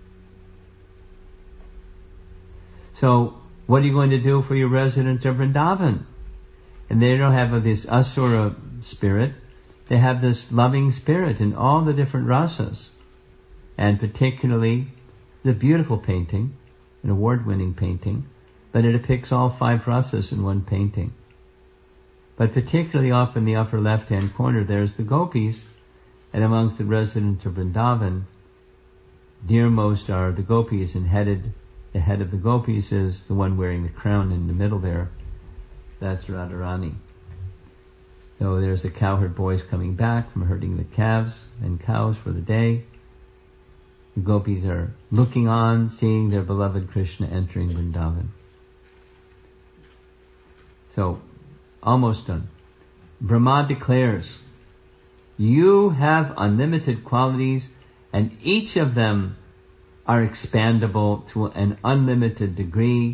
S1: So what are you going to do for your residents of Vrindavan? And they don't have this asura spirit. They have this loving spirit in all the different rasas. And particularly the beautiful painting, an award-winning painting, but it depicts all 5 rasas in one painting. But particularly up in the upper left-hand corner, there's the gopis, and amongst the residents of Vrindavan, dearmost are the gopis, and the head of the gopis is the one wearing the crown in the middle there. That's Radharani. So there's the cowherd boys coming back from herding the calves and cows for the day. The gopis are looking on, seeing their beloved Krishna entering Vrindavan. So, almost done. Brahma declares, you have unlimited qualities, and each of them are expandable to an unlimited degree.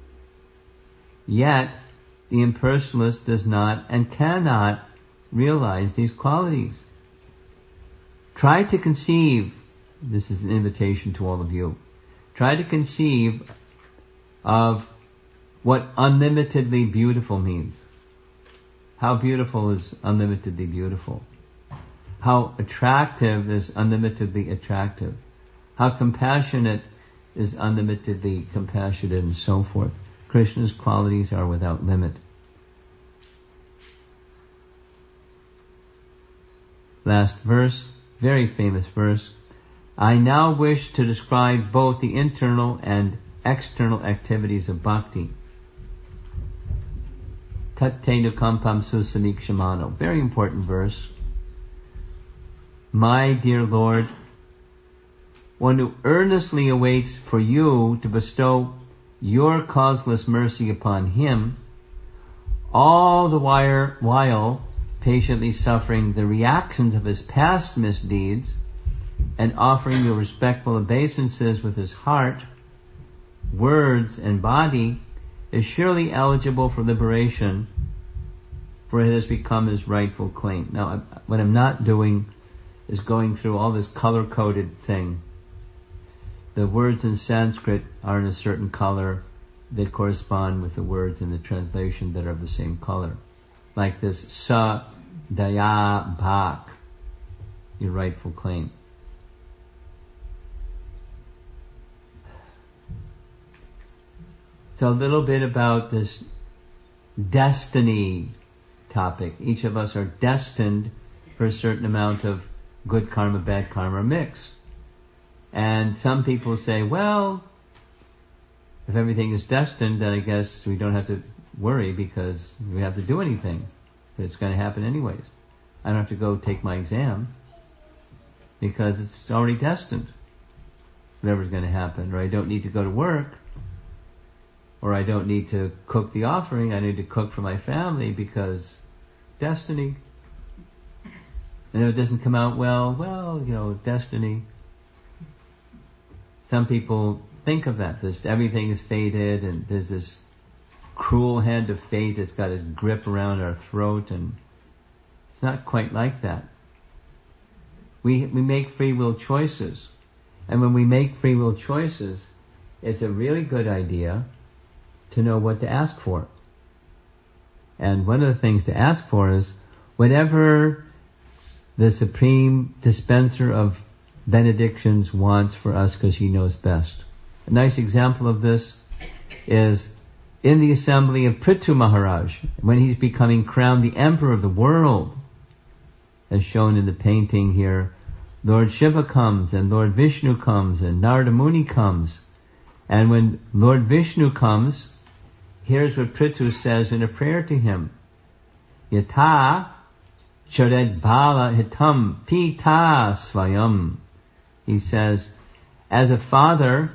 S1: Yet, the impersonalist does not and cannot realize these qualities. Try to conceive this is an invitation to all of you. Try to conceive of what unlimitedly beautiful means. How beautiful is unlimitedly beautiful? How attractive is unlimitedly attractive? How compassionate is unlimitedly compassionate, and so forth. Krishna's qualities are without limit. Last verse, very famous verse. I now wish to describe both the internal and external activities of bhakti. Tattenu-kampam susamikshamano. Very important verse. My dear Lord, one who earnestly awaits for you to bestow your causeless mercy upon him, all the while patiently suffering the reactions of his past misdeeds and offering your respectful obeisances with his heart, words, and body, is surely eligible for liberation, for it has become his rightful claim. Now, what I'm not doing is going through all this color-coded thing. The words in Sanskrit are in a certain color that correspond with the words in the translation that are of the same color. Like this, sa, daya, bhak, your rightful claim. So a little bit about this destiny topic. Each of us are destined for a certain amount of good karma, bad karma mix. And some people say, well, if everything is destined, then I guess we don't have to worry because we have to do anything. It's going to happen anyways. I don't have to go take my exam because it's already destined. Whatever's going to happen. Or I don't need to go to work. Or I don't need to cook the offering. I need to cook for my family because destiny. And if it doesn't come out well, destiny. Some people think of that. Everything is fated and there's this cruel hand of fate that's got its grip around our throat, and it's not quite like that. We make free will choices. And when we make free will choices, it's a really good idea to know what to ask for. And one of the things to ask for is whatever the supreme dispenser of benedictions wants for us, because he knows best. A nice example of this is in the assembly of Prithu Maharaj, when he's becoming crowned the emperor of the world, as shown in the painting here. Lord Shiva comes, and Lord Vishnu comes, and Narada Muni comes. And when Lord Vishnu comes, here's what Prithu says in a prayer to him. Yata chared bhala hitam pita svayam. He says, as a father,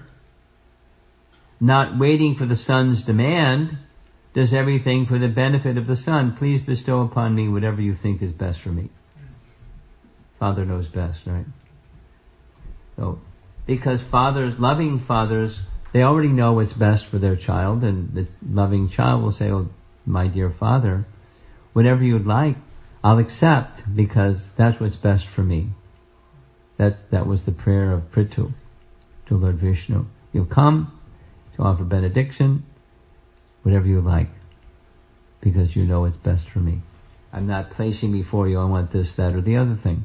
S1: not waiting for the son's demand, does everything for the benefit of the son. Please bestow upon me whatever you think is best for me. Father knows best, right? So, because loving fathers, they already know what's best for their child, and the loving child will say, oh, my dear father, whatever you'd like, I'll accept, because that's what's best for me. That was the prayer of Prithu to Lord Vishnu. You'll come to offer benediction, whatever you like, because you know what's best for me. I'm not placing before you, I want this, that, or the other thing.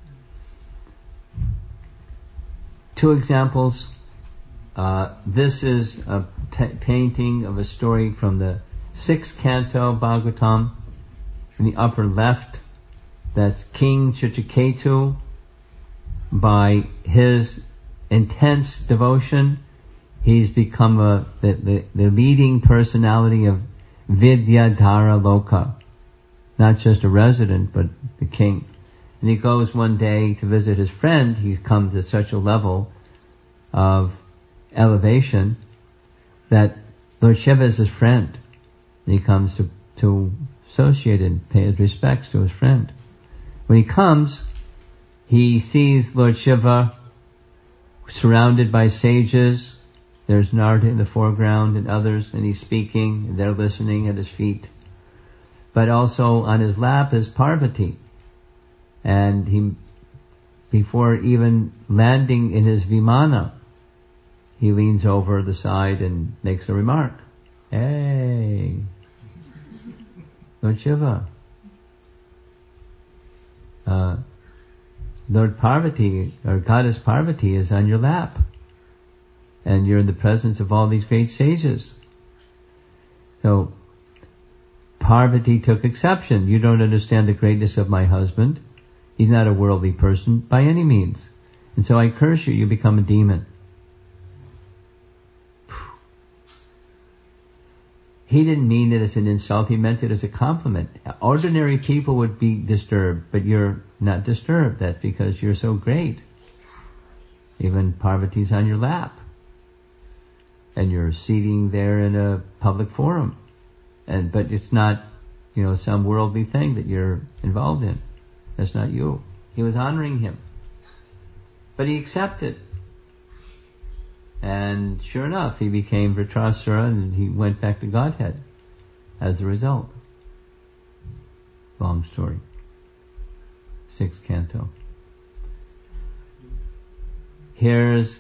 S1: 2 examples. This is a painting of a story from the 6th canto Bhagavatam. In the upper left, that's King Chitraketu. By his intense devotion, he's become the leading personality of Vidyadhara Loka. Not just a resident, but the king. And he goes one day to visit his friend. He's come to such a level of elevation that Lord Shiva is his friend. And he comes to associate and pay his respects to his friend. When he comes, he sees Lord Shiva surrounded by sages. There's Narada in the foreground and others, and he's speaking, and they're listening at his feet. But also on his lap is Parvati. And he before even landing in his vimana, he leans over the side and makes a remark. Hey, Lord Shiva, Lord Parvati, or Goddess Parvati, is on your lap. And you're in the presence of all these great sages. So, Parvati took exception. You don't understand the greatness of my husband. He's not a worldly person by any means. And so I curse you, you become a demon. He didn't mean it as an insult, he meant it as a compliment. Ordinary people would be disturbed, but you're not disturbed. That's because you're so great. Even Parvati's on your lap. And you're seating there in a public forum. But it's not, some worldly thing that you're involved in. That's not you. He was honoring him. But he accepted. And sure enough, he became Vritrasura and he went back to Godhead as a result. Long story. 6th canto. Here's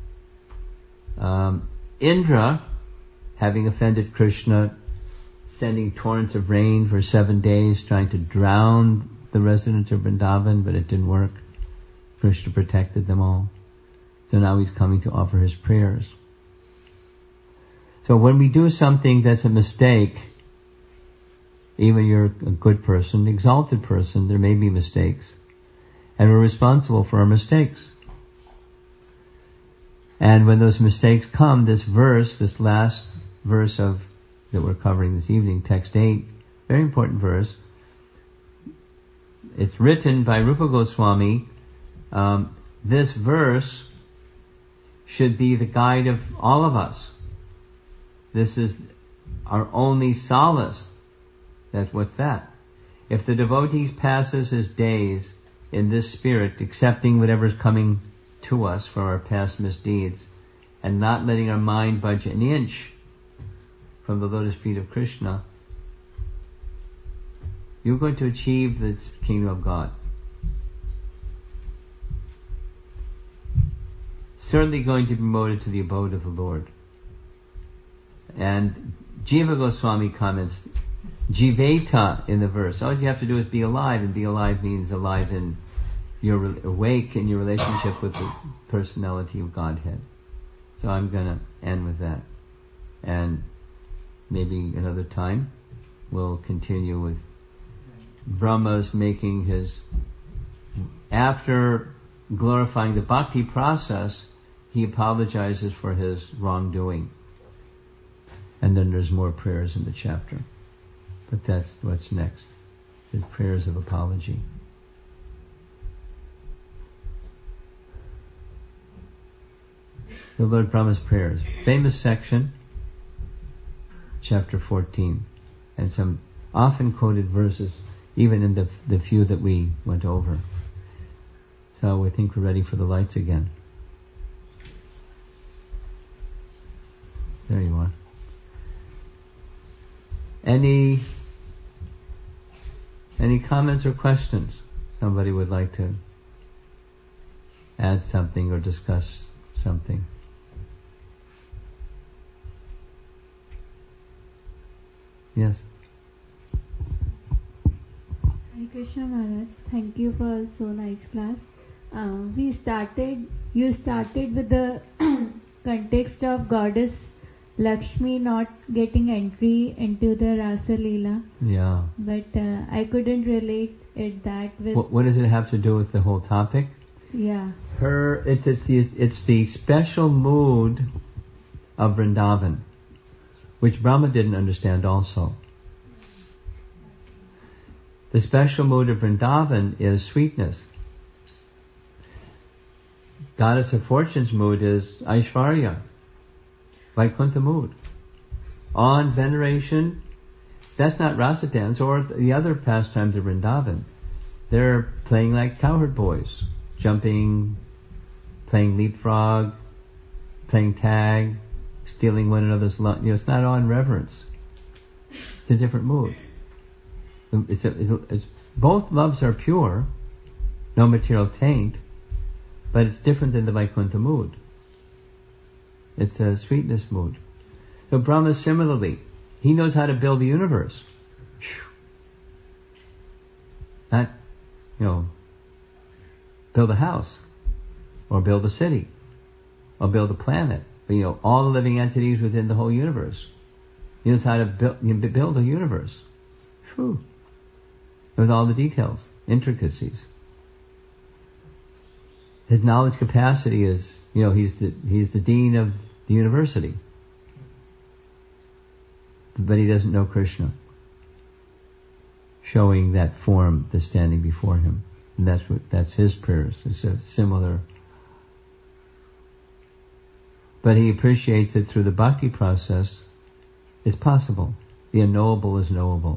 S1: Indra, having offended Krishna, sending torrents of rain for 7 days, trying to drown the residents of Vrindavan, but it didn't work. Krishna protected them all. So now he's coming to offer his prayers. So when we do something that's a mistake, even you're a good person, exalted person, there may be mistakes. And we're responsible for our mistakes. And when those mistakes come, this last verse that we're covering this evening, text 8, very important verse. It's written by Rupa Goswami. This verse should be the guide of all of us. This is our only solace. What's that? If the devotee passes his days in this spirit, accepting whatever is coming to us for our past misdeeds, and not letting our mind budge an inch from the lotus feet of Krishna, you're going to achieve the kingdom of God. Certainly going to be promoted to the abode of the Lord. And Jiva Goswami comments, Jiveta in the verse. All you have to do is be alive, and be alive means alive in your awake in your relationship with the personality of Godhead. So I'm going to end with that. And maybe another time we'll continue with Brahma's making his, after glorifying the bhakti process, he apologizes for his wrongdoing. And then there's more prayers in the chapter. But that's what's next. The prayers of apology. The Lord Brahma's prayers. Famous section, chapter 14. And some often quoted verses, even in the few that we went over. So I think we're ready for the lights again. There you are. Any comments or questions? Somebody would like to add something or discuss something? Yes.
S2: Hare Krishna Maharaj, thank you for so nice class. You started with the context of goddess Lakshmi not getting entry into the Rasa Leela.
S1: Yeah.
S2: But I couldn't relate it that with.
S1: What does it have to do with the whole topic?
S2: Yeah.
S1: It's the special mood of Vrindavan, which Brahma didn't understand also. The special mood of Vrindavan is sweetness. Goddess of Fortune's mood is Aishvarya, Vaikuntha mood. Awe and veneration, that's not rasa dance or the other pastimes of Vrindavan. They're playing like cowherd boys, jumping, playing leapfrog, playing tag, stealing one another's lunch. It's not awe and reverence. It's a different mood. Both loves are pure, no material taint, But it's different than the Vaikuntha mood. It's a sweetness mood. So Brahma similarly, he knows how to build the universe. Not, build a house, or build a city, or build a planet. But, all the living entities within the whole universe. He knows how to build a universe. Whew. With all the details, intricacies. His knowledge capacity is, he's the dean of the university. But he doesn't know Krishna. Showing that form that's standing before him. And that's his prayers. It's a similar. But he appreciates that through the bhakti process, it's possible. The unknowable is knowable.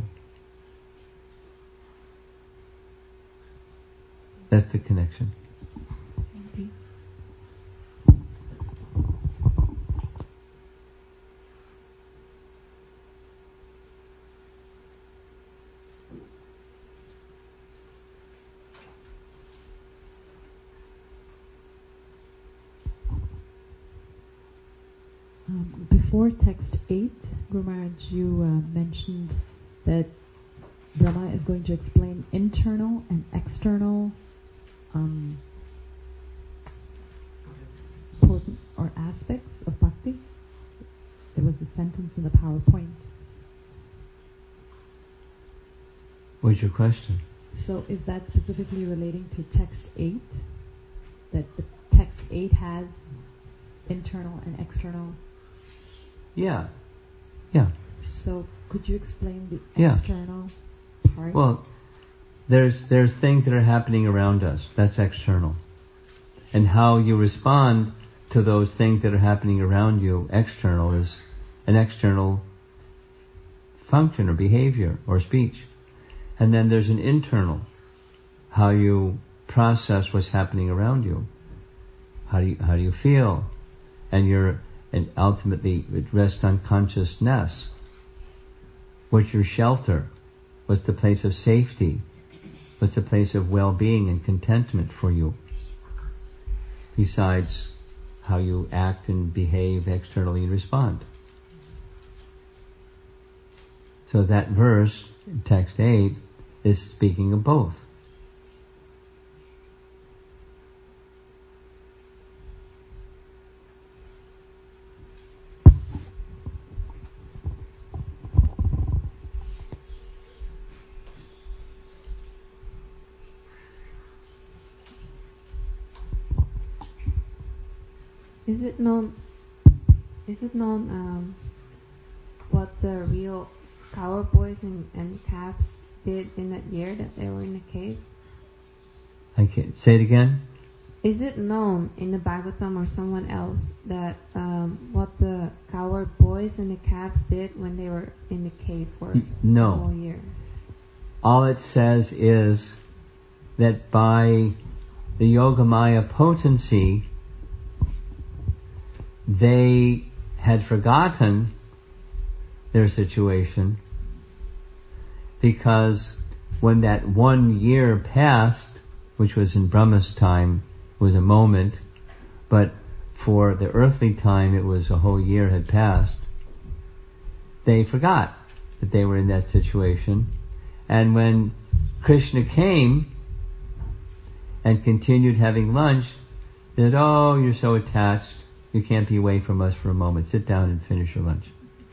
S1: That's the connection.
S2: Thank you.
S3: Before text 8, Guru Maharaj, you mentioned that Brahma is going to explain internal and external potent or aspects of bhakti. There was a sentence in the PowerPoint.
S1: What's your question?
S3: So is that specifically relating to text 8? That the text 8 has internal and external?
S1: Yeah.
S3: So could you explain the external part?
S1: Well, there's things that are happening around us. That's external. And how you respond to those things that are happening around you, external, is an external function or behavior or speech. And then there's an internal, how you process what's happening around you. How do you feel? And ultimately it rests on consciousness. What's your shelter? What's the place of safety? What's the place of well-being and contentment for you? Besides how you act and behave externally and respond. So that verse, text 8, is speaking of both.
S2: Is it known what the real cowboys and calves did in that year that they were in the cave?
S1: I can't say it again.
S2: Is it known in the Bhagavatam or someone else that what the coward boys and the calves did when they were in the cave for the whole year?
S1: All it says is that by the Yogamaya potency, they had forgotten their situation, because when that 1 year passed, which was in Brahma's time, was a moment, but for the earthly time it was a whole year had passed, they forgot that they were in that situation. And when Krishna came and continued having lunch, they said, "Oh, you're so attached, you can't be away from us for a moment. Sit down and finish your lunch."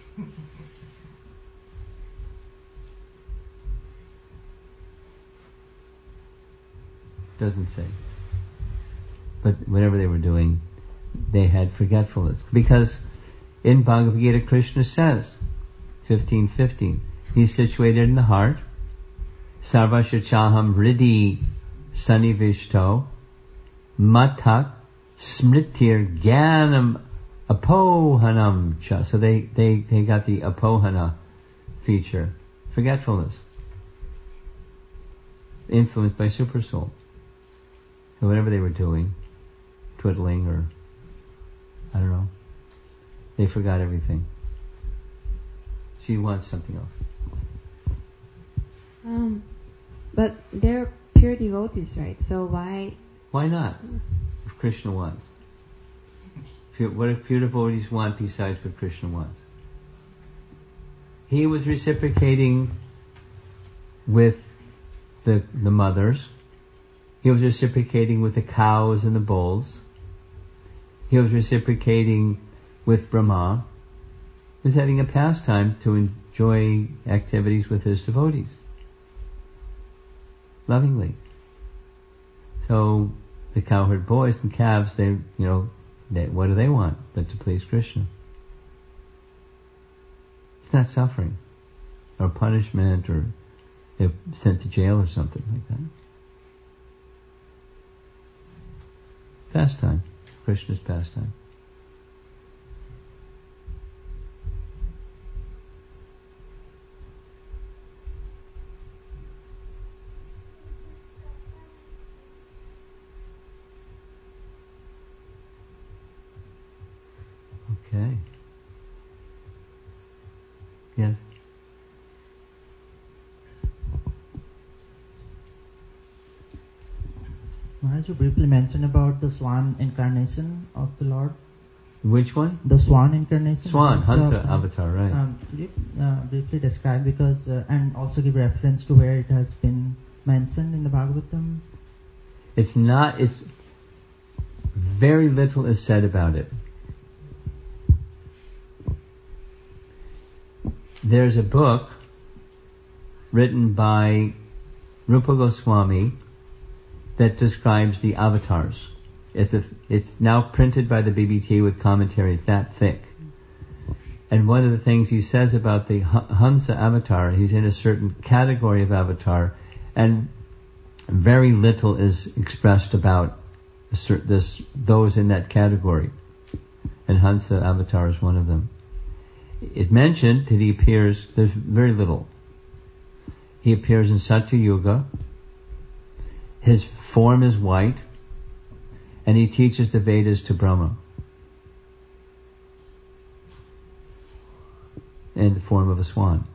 S1: Doesn't say. But whatever they were doing, they had forgetfulness. Because in Bhagavad Gita, Krishna says, 15:15, he's situated in the heart. Sarvasya chaham riddhi sanivishto matak smritir jnanam apohanam cha. So they got the apohana feature. Forgetfulness. Influenced by supersoul. So whatever they were doing, twiddling or, I don't know, they forgot everything. She wants something else.
S2: But they're pure devotees, right? So why
S1: Why not? If Krishna wants. What if pure devotees want besides what Krishna wants? He was reciprocating with the mothers. He was reciprocating with the cows and the bulls. He was reciprocating with Brahma. He was having a pastime to enjoy activities with his devotees. Lovingly. So the cowherd boys and calves, what do they want but to please Krishna? It's not suffering or punishment or they're sent to jail or something like that. Pastime. Krishna's pastime. Okay. Yes.
S4: Maharaj, you briefly mentioned about the swan incarnation of the Lord.
S1: Which one?
S4: The swan incarnation.
S1: Hansa avatar, right.
S4: Could you briefly describe because, and also give reference to where it has been mentioned in the Bhagavatam?
S1: It's very little is said about it. There's a book written by Rupa Goswami that describes the avatars. It's now printed by the BBT with commentary. It's that thick. And one of the things he says about the Hansa avatar, he's in a certain category of avatar, and very little is expressed about those in that category. And Hansa avatar is one of them. It mentioned that he appears, there's very little. He appears in Satya Yuga. His form is white. And he teaches the Vedas to Brahma. In the form of a swan.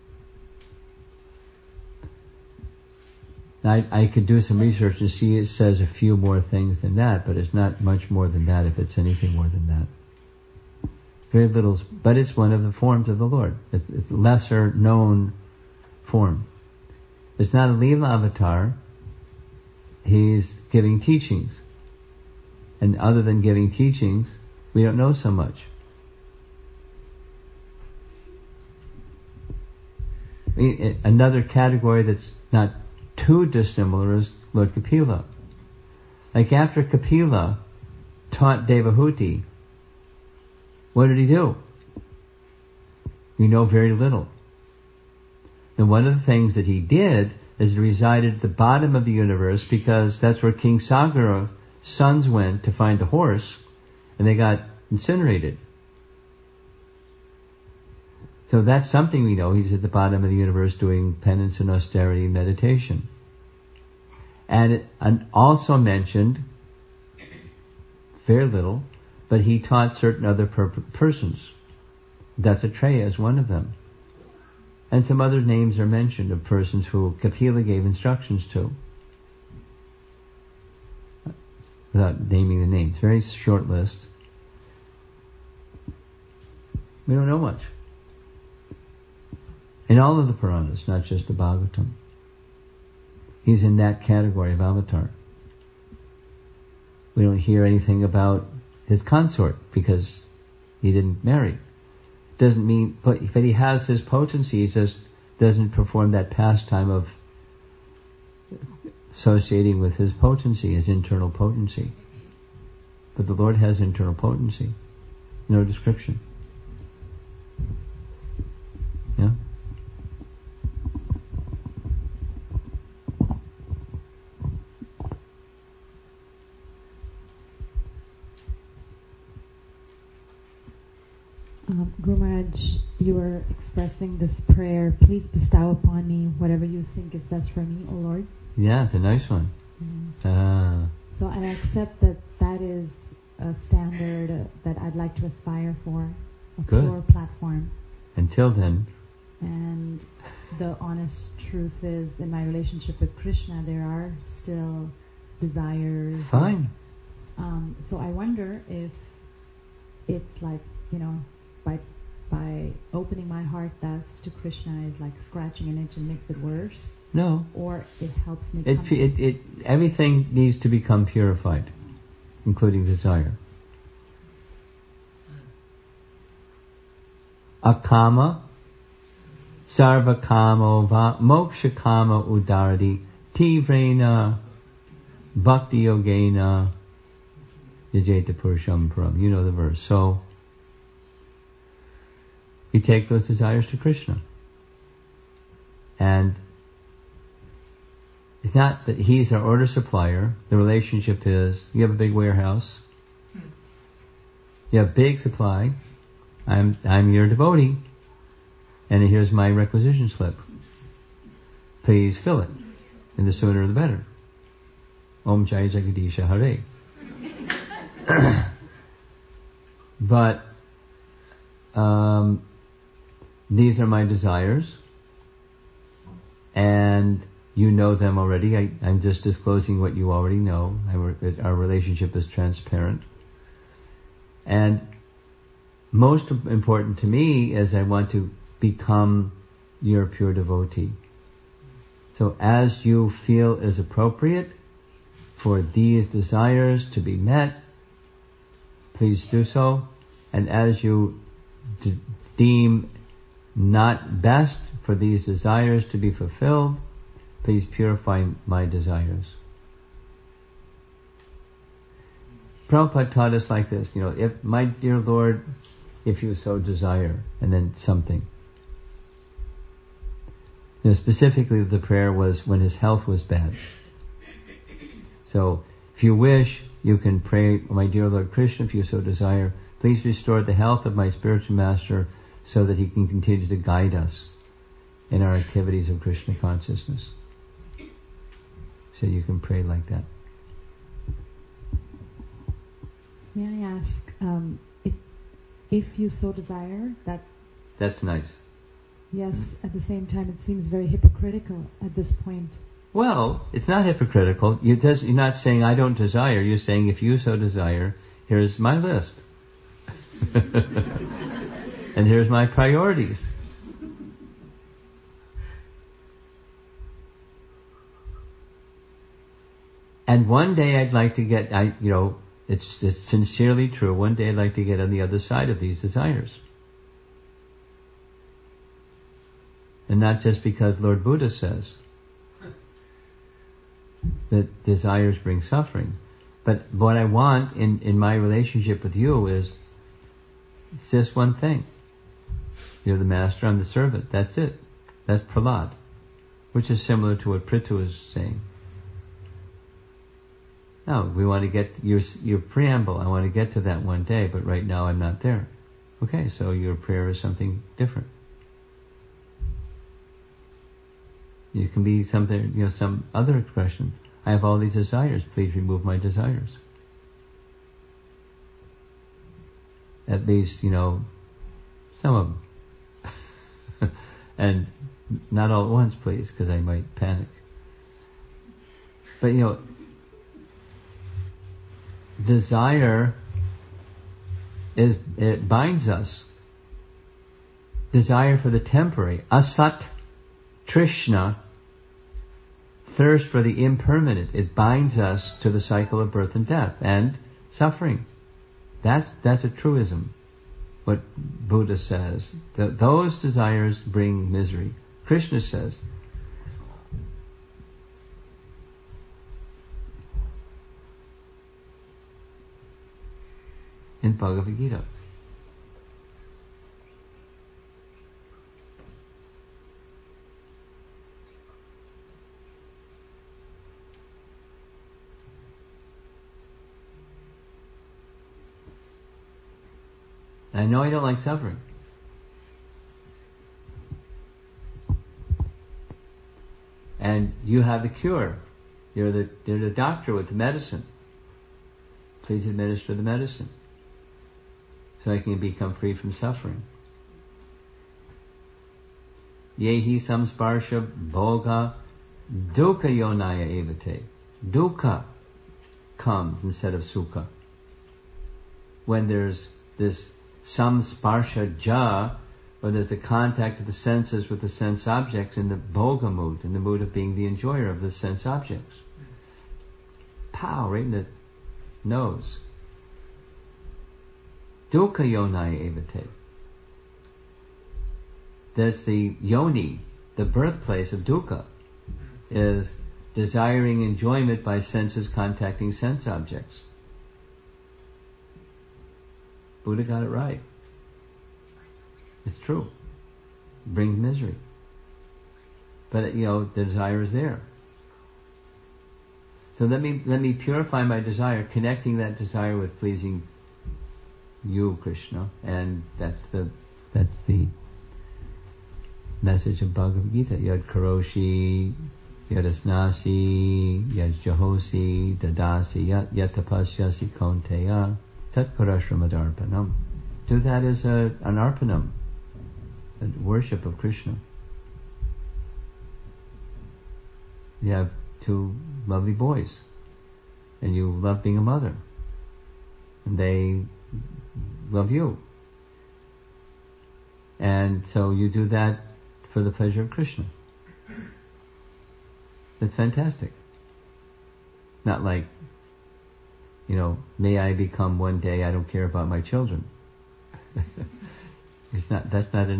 S1: Now, I could do some research and see it says a few more things than that, but it's not much more than that if it's anything more than that. Very little, but it's one of the forms of the Lord. It's a lesser known form. It's not a Leela avatar. He's giving teachings. And other than giving teachings, we don't know so much. Another category that's not too dissimilar is Lord Kapila. Like after Kapila taught Devahuti, what did he do? We know very little. And one of the things that he did is he resided at the bottom of the universe because that's where King Sagara's sons went to find the horse, and they got incinerated. So that's something we know. He's at the bottom of the universe doing penance and austerity and meditation. And also mentioned, very little, but he taught certain other persons. Dattatreya is one of them. And some other names are mentioned of persons who Kapila gave instructions to. Without naming the names. Very short list. We don't know much. In all of the Puranas, not just the Bhagavatam. He's in that category of avatar. We don't hear anything about his consort because he didn't marry. Doesn't mean, but he has his potency, he just doesn't perform that pastime of associating with his potency, his internal potency. But the Lord has internal potency. No description. Yeah?
S3: Guru Maharaj, you were expressing this prayer, please bestow upon me whatever you think is best for me, O Lord.
S1: Yeah, it's a nice one.
S3: So I accept that is a standard that I'd like to aspire for, a pure platform.
S1: Until then.
S3: And the honest truth is, in my relationship with Krishna, there are still desires.
S1: Fine.
S3: So I wonder if it's like, by opening my heart thus to Krishna is like scratching an itch and makes it worse,
S1: No.
S3: or it helps me.
S1: Everything needs to become purified, including desire. Akama, sarva kamo va moksha kama udarati tivrena bhakti yogena yajeta purusham param. You know the verse. So we take those desires to Krishna. And it's not that he's our order supplier. The relationship is, you have a big warehouse. You have big supply. I'm your devotee. And here's my requisition slip. Please fill it. And the sooner the better. Om Jai Jagadisha Hare. But these are my desires, and you know them already. I'm just disclosing what you already know. Our relationship is transparent. And most important to me is I want to become your pure devotee. So as you feel is appropriate for these desires to be met, please do so. And as you deem not best for these desires to be fulfilled, please purify my desires. Prabhupada taught us like this, if my dear Lord, if you so desire, and then something. Specifically the prayer was when his health was bad. So, if you wish, you can pray, my dear Lord Krishna, if you so desire, please restore the health of my spiritual master so that he can continue to guide us in our activities of Krishna consciousness. So you can pray like that.
S3: May I ask, if you so desire,
S1: that's nice.
S3: Yes, at the same time it seems very hypocritical at this point.
S1: Well, it's not hypocritical. You're not saying I don't desire. You're saying if you so desire, here's my list. And here's my priorities. And one day I'd like to get, it's sincerely true, one day I'd like to get on the other side of these desires. And not just because Lord Buddha says that desires bring suffering. But what I want in my relationship with you is, it's just one thing. You're the master, I'm the servant. That's it. That's Prahlad. Which is similar to what Prithu is saying. Now, we want to get your preamble. I want to get to that one day, but right now I'm not there. Okay, so your prayer is something different. It can be something, some other expression. I have all these desires. Please remove my desires. At least, some of them. And not all at once, please, because I might panic. But, desire it binds us. Desire for the temporary. Asat Trishna, thirst for the impermanent. It binds us to the cycle of birth and death and suffering. That's a truism. What Buddha says, those desires bring misery. Krishna says, in Bhagavad Gita. I know I don't like suffering. And you have the cure. You're the doctor with the medicine. Please administer the medicine so I can become free from suffering. Yehi samsparsha bhoga dukkha yonaya evate. Dukkha, comes instead of sukha. When there's this samsparsha ja, when there's the contact of the senses with the sense objects in the bhoga mood, in the mood of being the enjoyer of the sense objects. Pow, right in the nose. Dukkha yonai evate. That's the yoni, the birthplace of dukkha, is desiring enjoyment by senses contacting sense objects. Buddha got it right. It's true. It brings misery. But the desire is there. So let me purify my desire, connecting that desire with pleasing you, Krishna, and that's the message of Bhagavad Gita. Yad karoshi, yad asnasi, yad jahosi, dadasi, yad tapasyasi kaunteya, tat parashramadarpanam. Do that as an arpanam, a worship of Krishna. You have two lovely boys, and you love being a mother, and they love you. And so you do that for the pleasure of Krishna. It's fantastic. Not like, may I become one day, I don't care about my children. That's not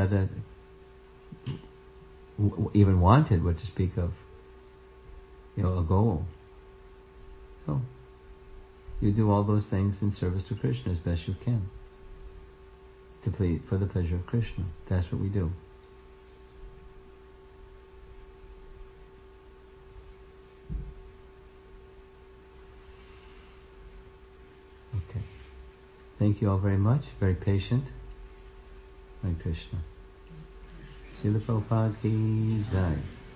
S1: even wanted, what to speak of, a goal. So, you do all those things in service to Krishna as best you can. To please, for the pleasure of Krishna. That's what we do. Okay. Thank you all very much. Very patient. Hare Krishna. Srila Prabhupada ki jai.